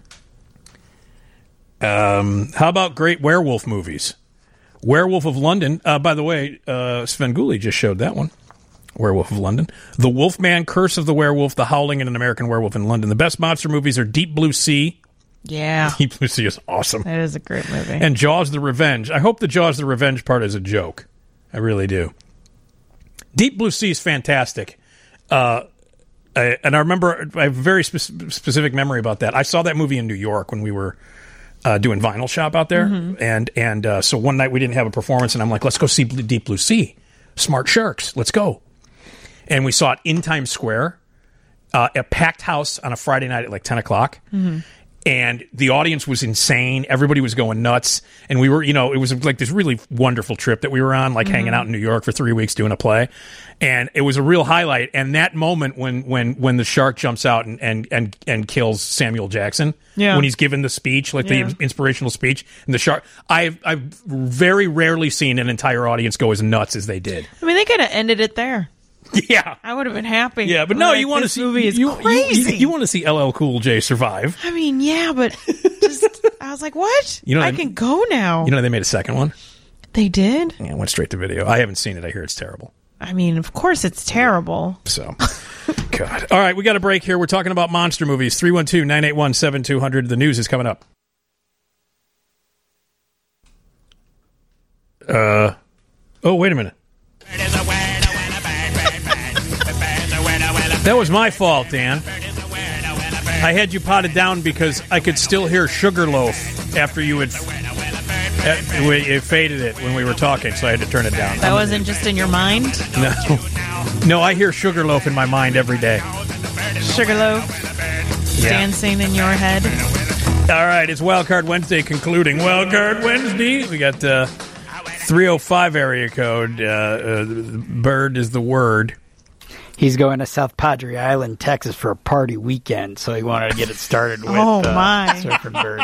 Mm-hmm. Um, how about great werewolf movies? Werewolf of London. Uh, by the way, uh, Sven Gulli just showed that one. Werewolf of London. The Wolfman, Curse of the Werewolf, The Howling, and An American Werewolf in London. The best monster movies are Deep Blue Sea. Yeah, Deep Blue Sea is awesome. that is a great movie. And Jaws the Revenge. I hope the Jaws the Revenge part is a joke. I really do. Deep Blue Sea is fantastic. Uh, I, and I remember, I have a very spe- specific memory about that. I saw that movie in New York when we were uh, doing Vinyl Shop out there. Mm-hmm. And and uh, so one night we didn't have a performance, and I'm like, let's go see Deep Blue Sea. Smart Sharks. Let's go. And we saw it in Times Square, uh, a packed house on a Friday night at like ten o'clock. Mm-hmm. And the audience was insane. Everybody was going nuts. And we were, you know, it was like this really wonderful trip that we were on, like mm-hmm. hanging out in New York for three weeks doing a play. And it was a real highlight. And that moment when when when the shark jumps out and and and, and kills Samuel Jackson, yeah. when he's given the speech, like yeah. the inspirational speech, and the shark, I've, I've very rarely seen an entire audience go as nuts as they did. I mean, they could have ended it there. Yeah. I would have been happy. Yeah, but no, Like, you want to this see movie is you, crazy. You, you want to see L L Cool J survive. I mean, yeah, but just I was like, what? You know, I they- can go now. You know they made a second one. They did. Yeah, it went straight to video. I haven't seen it. I hear it's terrible. I mean, of course it's terrible. So, God. All right, we got a break here. We're talking about monster movies. three one two, nine eight one, seven two zero zero. The news is coming up. Uh, oh, wait a minute. That was my fault, Dan. I had you potted down because I could still hear Sugarloaf after you had uh, we, it faded it when we were talking, so I had to turn it down. That wasn't just in your mind? No. No, I hear Sugarloaf in my mind every day. Sugarloaf Yeah. dancing in your head. All right, it's Wildcard Wednesday concluding. Wildcard Wednesday. We got uh, three oh five area code. Uh, uh, bird is the word. He's going to South Padre Island, Texas for a party weekend, so he wanted to get it started with Oh, uh, my. Surfing Bird.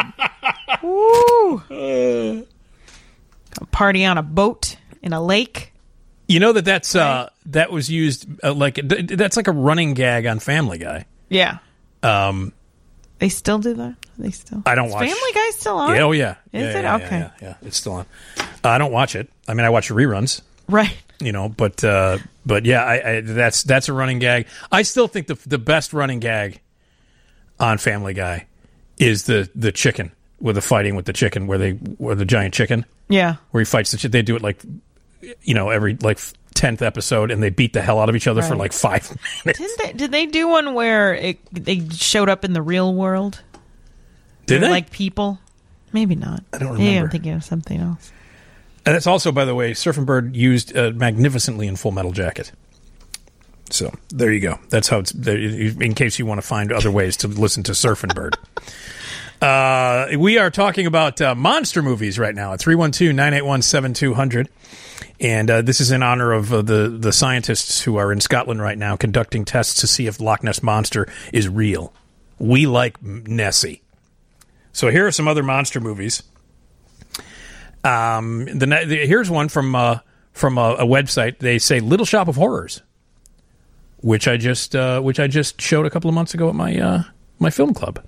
Woo! A party on a boat in a lake. You know that that's uh, that was used uh, like th- that's like a running gag on Family Guy. Yeah. Um, They still do that? They still. I don't Is watch. Family Guy still on? Yeah, oh yeah, Is yeah, it? yeah, Okay. Yeah, yeah, yeah, it's still on. Uh, I don't watch it. I mean, I watch reruns. Right. You know, but uh, but yeah, I, I, that's that's a running gag. I still think the the best running gag on Family Guy is the the chicken with the fighting with the chicken where they where the giant chicken Yeah. where he fights the chicken. They do it like you know every like tenth episode and they beat the hell out of each other for Right. like five minutes. Didn't they, did they do one where it, they showed up in the real world? Did They're they? like people? Maybe not. I don't Maybe I'm remember. thinking of something else. And it's also, by the way, Surfing Bird used uh, magnificently in Full Metal Jacket. So there you go. That's how it's. There, in case you want to find other ways to listen to Surfing Bird. Uh, we are talking about uh, monster movies right now at three one two, nine eight one, seven two zero zero. And uh, this is in honor of uh, the, the scientists who are in Scotland right now conducting tests to see if Loch Ness Monster is real. We like Nessie. So here are some other monster movies. Um, the, the here's one from uh, from a, a website. They say Little Shop of Horrors, which I just uh, which I just showed a couple of months ago at my uh, my film club.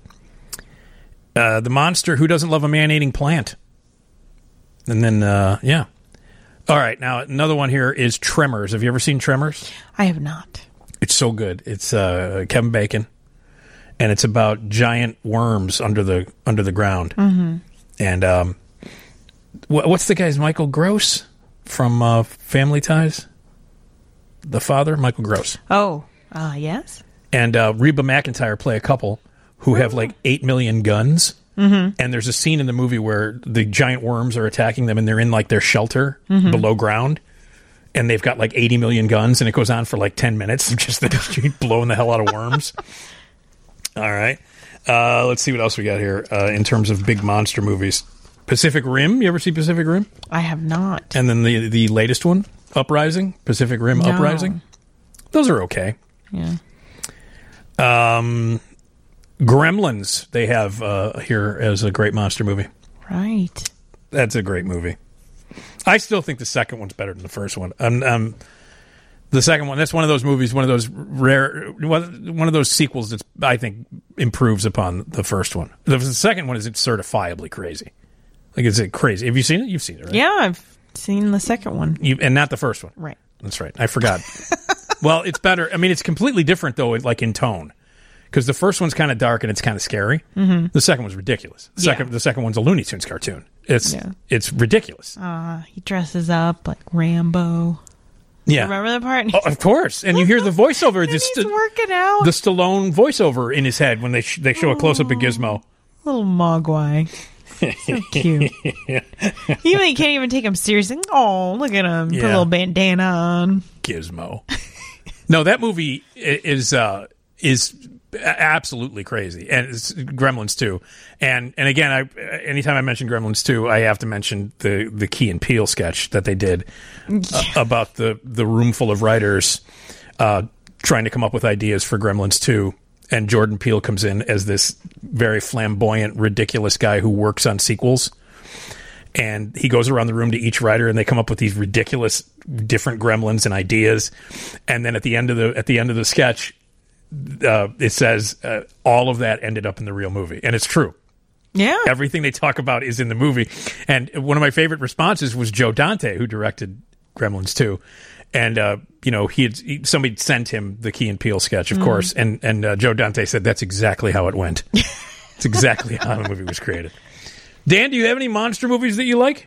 Uh, the monster who doesn't love a man-eating plant, and then uh, yeah. All right, now another one here is Tremors. Have you ever seen Tremors? I have not. It's so good. It's uh, Kevin Bacon, and it's about giant worms under the under the ground. Mm-hmm. And um, wh- what's the guy's Michael Gross from uh, Family Ties? The father, Michael Gross, Oh, uh, yes. and uh, Reba McEntire play a couple who have like eight million guns. Mm-hmm. And there's a scene in the movie where the giant worms are attacking them, and they're in like their shelter mm-hmm. below ground. And they've got like eighty million guns, and it goes on for like ten minutes, just the blowing the hell out of worms. All right. Uh, let's see what else we got here uh, in terms of big monster movies. Pacific Rim. You ever see Pacific Rim? I have not. And then the the latest one, Uprising. Pacific Rim No. Uprising. Those are okay. Yeah. Um, Gremlins, they have uh, here as a great monster movie. Right. That's a great movie. I still think the second one's better than the first one. Um, um, the second one, that's one of those movies, one of those rare, one of those sequels that I think improves upon the first one. The, the second one is certifiably crazy. Like, it's crazy. Have you seen it? You've seen it, right? Yeah, I've seen the second one. You, and not the first one. Right. That's right. I forgot. Well, it's better. I mean, it's completely different, though, like in tone. Because the first one's kind of dark and it's kind of scary. Mm-hmm. The second one's ridiculous. The second, Yeah. the second one's a Looney Tunes cartoon. It's Yeah. it's ridiculous. Uh, he dresses up like Rambo. Yeah, Remember that part? Oh, of course. And you hear the voiceover. And the, he's st- working out. the Stallone voiceover in his head when they sh- they show a close up of Gizmo. Little Mogwai. So cute. You really can't even take him seriously. Oh, look at him. Put Yeah. a little bandana on. Gizmo. No, that movie i- is uh, is absolutely crazy, and it's Gremlins two. And and again, I anytime I mention Gremlins two, I have to mention the the Key and Peele sketch that they did uh, about the the room full of writers uh, trying to come up with ideas for Gremlins two. And Jordan Peele comes in as this very flamboyant, ridiculous guy who works on sequels. And he goes around the room to each writer, and they come up with these ridiculous, different gremlins and ideas. And then at the end of the at the end of the sketch, uh, it says uh, all of that ended up in the real movie, and it's true. Yeah. Everything they talk about is in the movie. And one of my favorite responses was Joe Dante, who directed Gremlins two. And uh, you know, he had he, somebody sent him the Key and Peele sketch, of mm. course, and and uh, Joe Dante said that's exactly how it went. It's exactly how the movie was created. Dan, do you have any monster movies that you like?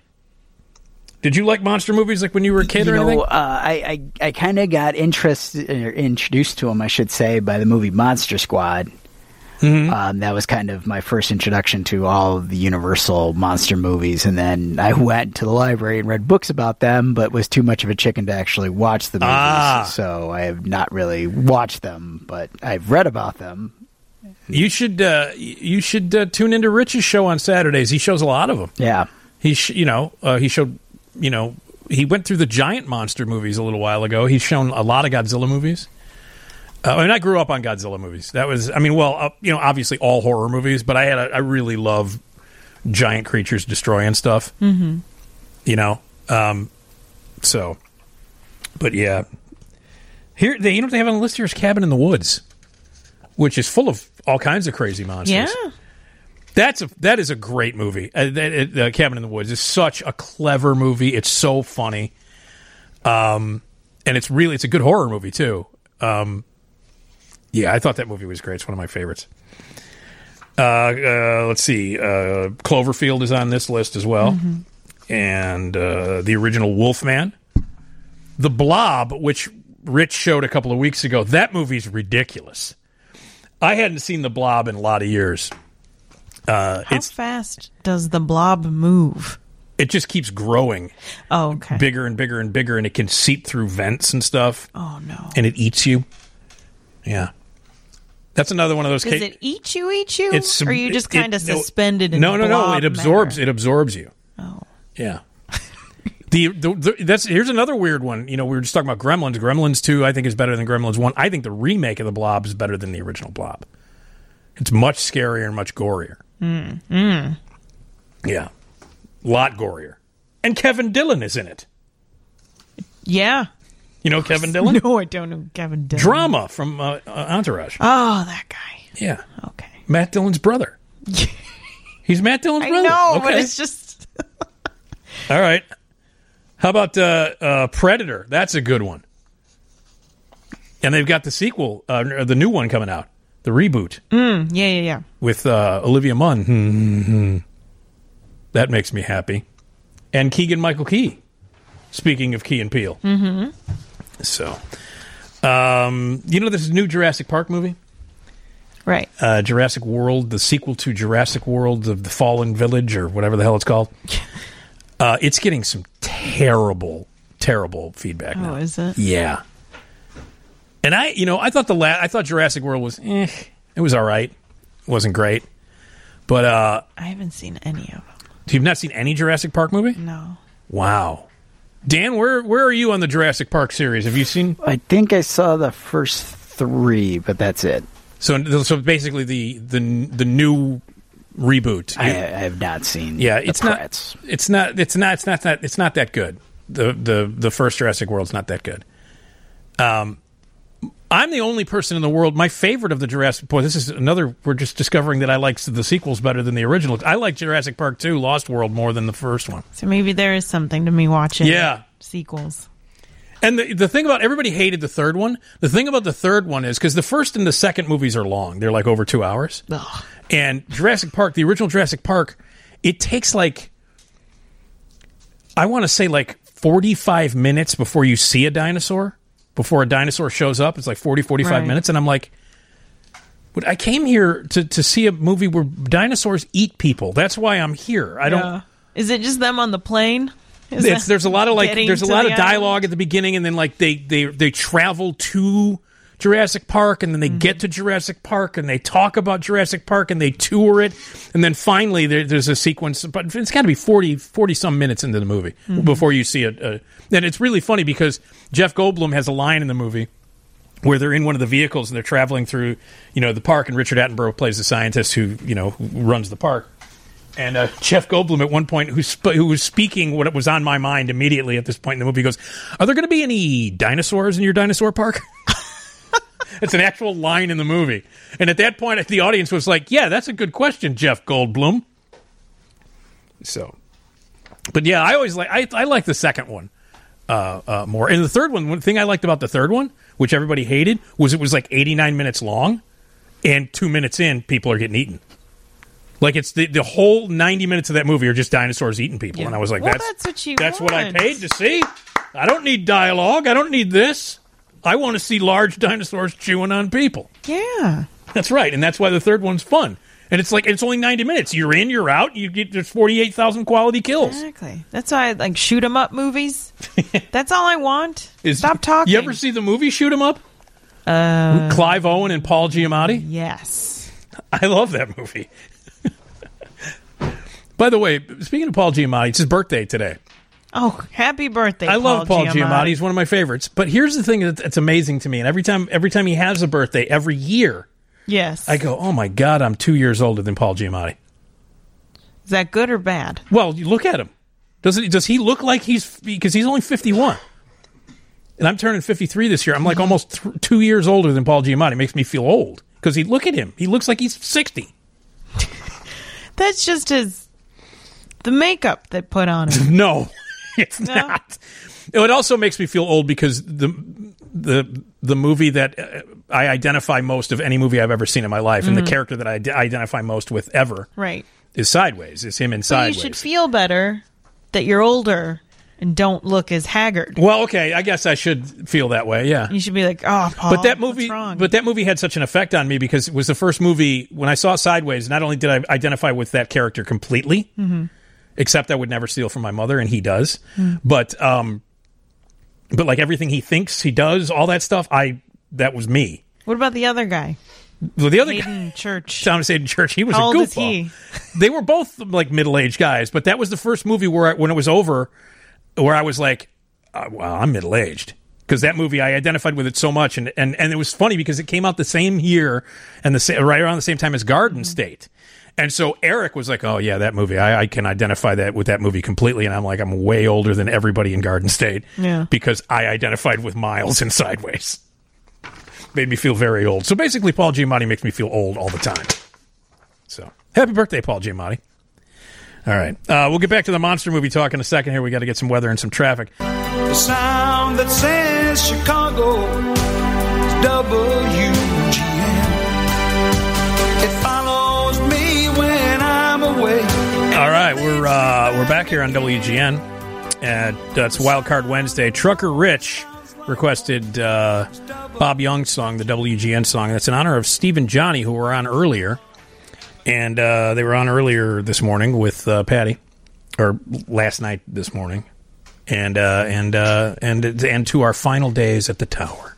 Did you like monster movies like when you were a kid you or know, anything? Uh, I I, I kind of got interested or introduced to them, I should say, by the movie Monster Squad. Mm-hmm. Um, that was kind of my first introduction to all of the Universal monster movies, and then I went to the library and read books about them, but was too much of a chicken to actually watch the movies, ah. so I have not really watched them, but I've read about them. You should uh, you should uh, tune into Rich's show on Saturdays. He shows a lot of them. Yeah, he sh- you know uh, he showed you know he went through the giant monster movies a little while ago. He's shown a lot of Godzilla movies. Uh, I mean, I grew up on Godzilla movies. That was, I mean, well, uh, you know, obviously all horror movies, but I had, a, I really love giant creatures destroying stuff. Mm-hmm. You know, um, so, but yeah, here they, you know, what they have on the list here is Cabin in the Woods, which is full of all kinds of crazy monsters. Yeah, that's a that is a great movie. Uh, that, uh, Cabin in the Woods is such a clever movie. It's so funny, um, and it's really it's a good horror movie too. Um. Yeah, I thought that movie was great. It's one of my favorites. Uh, uh, let's see. Uh, Cloverfield is on this list as well. Mm-hmm. And uh, the original Wolfman. The Blob, which Rich showed a couple of weeks ago, that movie's ridiculous. I hadn't seen The Blob in a lot of years. Uh, How it's, fast does the blob move? It just keeps growing. Oh, okay. Bigger and bigger and bigger, and it can seep through vents and stuff. Oh, no. And it eats you. Yeah. That's another one of those. Does ca- it eat you, eat you? It's, or are you just kind of suspended in no, the no, blob no. It absorbs. manner? It absorbs you. Oh, yeah. the, the, the that's here's another weird one. You know, we were just talking about Gremlins. Gremlins two, I think, is better than Gremlins one. I think the remake of the Blob is better than the original Blob. It's much scarier and much gorier. Mm. Mm. Yeah, a lot gorier. And Kevin Dillon is in it. Yeah. You know Kevin Dillon? No, I don't know Kevin Dillon. Drama from uh, uh, Entourage. Oh, that guy. Yeah. Okay. Matt Dillon's brother. He's Matt Dillon's I brother. know, okay. but it's just... All right. How about uh, uh, Predator? That's a good one. And they've got the sequel, uh, the new one coming out, the reboot. Mm, yeah, yeah, yeah. With uh, Olivia Munn. That makes me happy. And Keegan-Michael Key. Speaking of Key and Peele. Mm-hmm. So, um, you know this new Jurassic Park movie? Right. Uh, Jurassic World, the sequel to Jurassic World of the Fallen Village, or whatever the hell it's called. Uh, it's getting some terrible, terrible feedback now. Oh, is it? Yeah. And I, you know, I thought the la- I thought Jurassic World was, eh, it was all right. It wasn't great. But, uh... I haven't seen any of them. You've not seen any Jurassic Park movie? No. Wow. Dan, where where are you on the Jurassic Park series? Have you seen? I think I saw the first three, but that's it. So, so basically the the the new reboot. I, I have not seen. Yeah, the it's Pratt's. not. It's not. It's not. It's not that. It's not that good. The the the first Jurassic World's not that good. Um, I'm the only person in the world. My favorite of the Jurassic. Boy, this is another. We're just discovering that I like the sequels better than the original. I like Jurassic Park two, Lost World more than the first one. So maybe there is something to me watching. Yeah. Sequels. And the the thing about everybody hated the third one. The thing about the third one is because the first and the second movies are long. They're like over two hours. Ugh. And Jurassic Park, the original Jurassic Park, it takes like I want to say like forty-five minutes before you see a dinosaur. Before a dinosaur shows up, it's like forty, forty-five right. minutes. And I'm like, but I came here to, to see a movie where dinosaurs eat people. That's why I'm here. I don't. Yeah. Is it just them on the plane? It's, there's a lot of like there's a lot of dialogue island? at the beginning, and then like they they they travel to Jurassic Park, and then they mm-hmm. get to Jurassic Park, and they talk about Jurassic Park, and they tour it, and then finally there, there's a sequence, but it's got to be forty, forty some minutes into the movie mm-hmm. before you see it. Uh, and it's really funny because Jeff Goldblum has a line in the movie where they're in one of the vehicles and they're traveling through, you know, the park, and Richard Attenborough plays the scientist who, you know, who runs the park. And uh, Jeff Goldblum at one point, who, sp- who was speaking what was on my mind immediately at this point in the movie, goes, "Are there going to be any dinosaurs in your dinosaur park?" It's an actual line in the movie. And at that point, the audience was like, "Yeah, that's a good question, Jeff Goldblum." So, but yeah, I always like I, I like the second one. uh, uh, more. And the third one, one thing I liked about the third one, which everybody hated, was it was like eighty-nine minutes long, and two minutes in, people are getting eaten. Like it's the the whole ninety minutes of that movie are just dinosaurs eating people, Yeah. and I was like, Well, that's that's what you that's what I want. paid to see. I don't need dialogue. I don't need this. I want to see large dinosaurs chewing on people. Yeah. That's right, and that's why the third one's fun. And it's like it's only ninety minutes. You're in, you're out. You get there's forty-eight thousand quality kills. Exactly. That's why I like shoot 'em up movies. That's all I want. Is- Stop talking. You ever see the movie Shoot 'Em Up? Uh, Clive Owen and Paul Giamatti. yes. I love that movie. By the way, speaking of Paul Giamatti, it's his birthday today. Oh, happy birthday! I Paul love Paul Giamatti. Giamatti. He's one of my favorites. But here's the thing that's, that's amazing to me. And every time, every time he has a birthday, every year, Yes. I go, "Oh my God, I'm two years older than Paul Giamatti." Is that good or bad? Well, you look at him. Does it? Does he look like he's because he's only fifty-one, and I'm turning fifty-three this year. I'm like almost th- two years older than Paul Giamatti. It makes me feel old because he look at him. He looks like he's sixty. That's just his the makeup that put on him. No, it's No? not. It also makes me feel old because the the the movie that uh, I identify most of any movie I've ever seen in my life, and the character that I d- identify most with ever, Right. is Sideways. Is him in But Sideways. you should feel better that you're older and don't look as haggard. Well, okay, I guess I should feel that way. Yeah. You should be like, oh, Paul, But that movie, what's wrong? but that movie had such an effect on me because it was the first movie when I saw Sideways. Not only did I identify with that character completely, Mm-hmm. except I would never steal from my mother, and he does. Mm. But, um, but like everything he thinks he does, all that stuff, I that was me. What about the other guy? Well, the other guy, Hayden Church. Thomas Hayden Church, he was How a old goofball. is he? They were both like middle-aged guys, but that was the first movie where I, when it was over, where I was like, uh, well, I'm middle-aged. Because that movie, I identified with it so much. And, and, and it was funny because it came out the same year and the sa- right around the same time as Garden Mm-hmm. State. And so Eric was like, oh, yeah, that movie. I, I can identify that with that movie completely. And I'm like, I'm way older than everybody in Garden State. Yeah. Because I identified with Miles in Sideways. Made me feel very old. So basically, Paul Giamatti makes me feel old all the time. So happy birthday, Paul Giamatti. All right. Uh, we'll get back to the monster movie talk in a second here. We got to get some weather and some traffic. The sound that says Chicago is W G N. It follows me when I'm away. All right, we're uh, we're back here on W G N, and that's Wild Card Wednesday. Trucker Rich requested uh, Bob Young's song, the W G N song. That's in honor of Steve and Johnny, who were on earlier, and uh, they were on earlier this morning with uh, Patty, or last night this morning, and uh, and uh, and and to our final days at the Tower.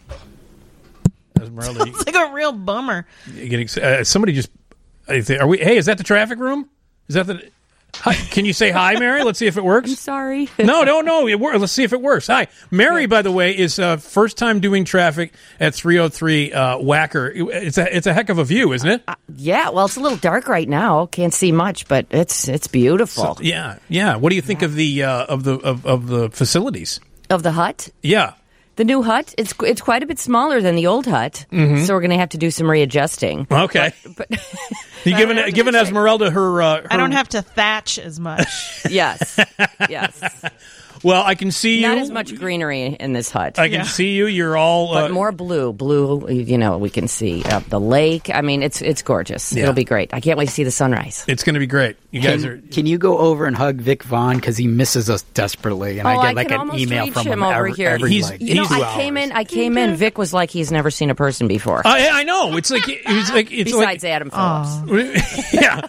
Esmeralda, It's like a real bummer. you getting, uh, somebody just are we? Hey, is that the traffic room? Is that the? Hi, can you say hi, Mary? Let's see if it works. I'm sorry. No, no, no. It wor- Let's see if it works. Hi. Mary, by the way, is uh, first time doing traffic at three oh three uh, Wacker. It's a, it's a heck of a view, isn't it? Yeah, well, it's a little dark right now. Can't see much, but it's it's beautiful. So, yeah, yeah. What do you think of the uh, of the of, of the facilities? Of the hut, Yeah. the new hut, it's it's quite a bit smaller than the old hut, Mm-hmm. so we're going to have to do some readjusting. Okay. But You giving giving Esmeralda her, uh, her? I don't have to thatch as much. yes, yes, Well, I can see you. not as much greenery in this hut. I can Yeah. see you. You're all. Uh, but more blue, blue. You know, we can see uh, the lake. I mean, it's it's gorgeous. Yeah. It'll be great. I can't wait to see the sunrise. It's going to be great. You guys are. Can, can you go over and hug Vic Vaughn because he misses us desperately, and Oh, I I get like can an almost email reach from him him over every, here. every, He's- like, You know, He's I two came hours. in. I came in. Vic was like he's never seen a person before. I, I know. It's like it's like it's Besides like, Adam Phillips. yeah,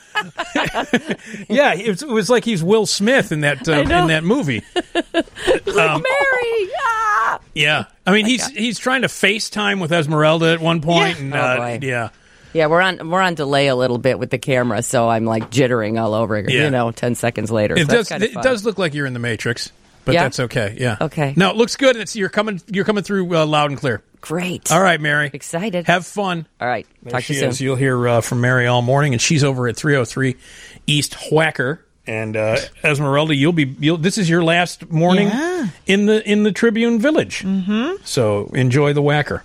yeah. It was, it was like he's Will Smith in that uh, in that movie. Um, Mary. Ah! yeah, I mean he's he's trying to FaceTime with Esmeralda at one point, Yeah. and Oh, uh, boy. yeah, Yeah, we're on we're on delay a little bit with the camera, so I'm like jittering all over. Yeah. You know, ten seconds later. it so does that's kinda it fun. does look like you're in the Matrix, but Yeah? that's okay. Yeah, Okay. No, it looks good. It's you're coming you're coming through uh, loud and clear. Great. All right, Mary, Excited. Have fun. All right. There Talk she to you is. soon. You'll hear uh, from Mary all morning, and she's over at three oh three East Whacker. And uh, Esmeralda, you'll be. You'll, this is your last morning Yeah. in the in the Tribune Village. Mm-hmm. So enjoy the Whacker.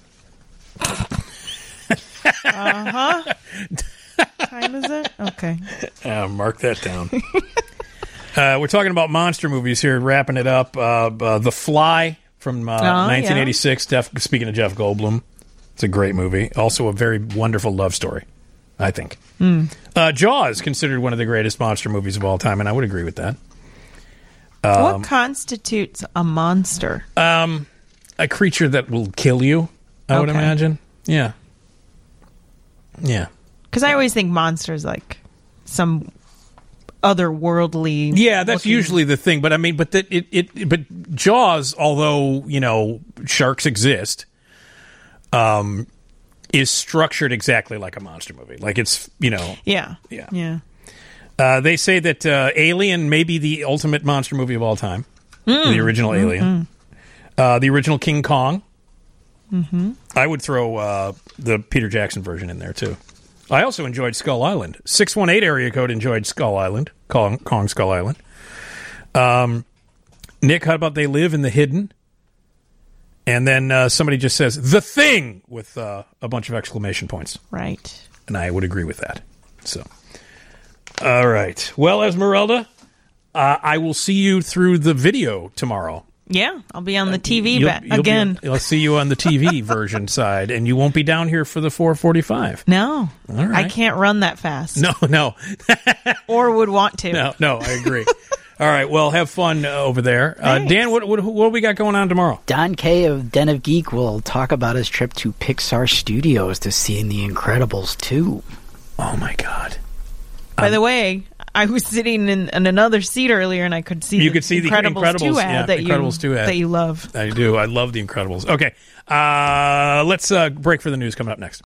Uh-huh. Time is it? Okay. Uh, mark that down. Uh, we're talking about monster movies here, wrapping it up. Uh, uh, The Fly from uh, Oh, nineteen eighty-six. Jeff, speaking of Jeff Goldblum, it's a great movie. Also a very wonderful love story, I think. Mm. Uh, Jaws, considered one of the greatest monster movies of all time, and I would agree with that. Um, what constitutes a monster? Um, a creature that will kill you, I would Okay. imagine. Yeah. Yeah. Because I always think monsters like some otherworldly. Yeah, that's looking- usually the thing. But I mean, but that it, it, but Jaws, although you know sharks exist, um, is structured exactly like a monster movie. Like it's you know, Yeah. Yeah. Yeah. uh, they say that uh, Alien may be the ultimate monster movie of all time. Mm. The original Alien, uh, the original King Kong. Mm-hmm. I would throw uh, the Peter Jackson version in there too. I also enjoyed Skull Island. six one eight area code enjoyed Skull Island. Kong, Kong Skull Island. Um, Nick, how about They Live in the Hidden? And then uh, somebody just says, The Thing, with uh, a bunch of exclamation points. Right. And I would agree with that. So, all right. Well, Esmeralda, uh, I will see you through the video tomorrow. Yeah, I'll be on the T V You'll- ba- you'll be- again. I'll see you on the T V version side, and you won't be down here for the four forty-five. No, All right. I can't run that fast. No, no, or would want to. no, no. I agree. All right. Well, have fun uh, over there, uh, Thanks. Dan. What, what what we got going on tomorrow? Don Kay of Den of Geek will talk about his trip to Pixar Studios to see The Incredibles two. Oh my God! By the way, I was sitting in, in another seat earlier, and I could see You the could see the Incredibles, Incredibles, two ad yeah, that Incredibles you two ad. that you love. I do. I love the Incredibles. Okay. Uh, let's uh, break for the news coming up next.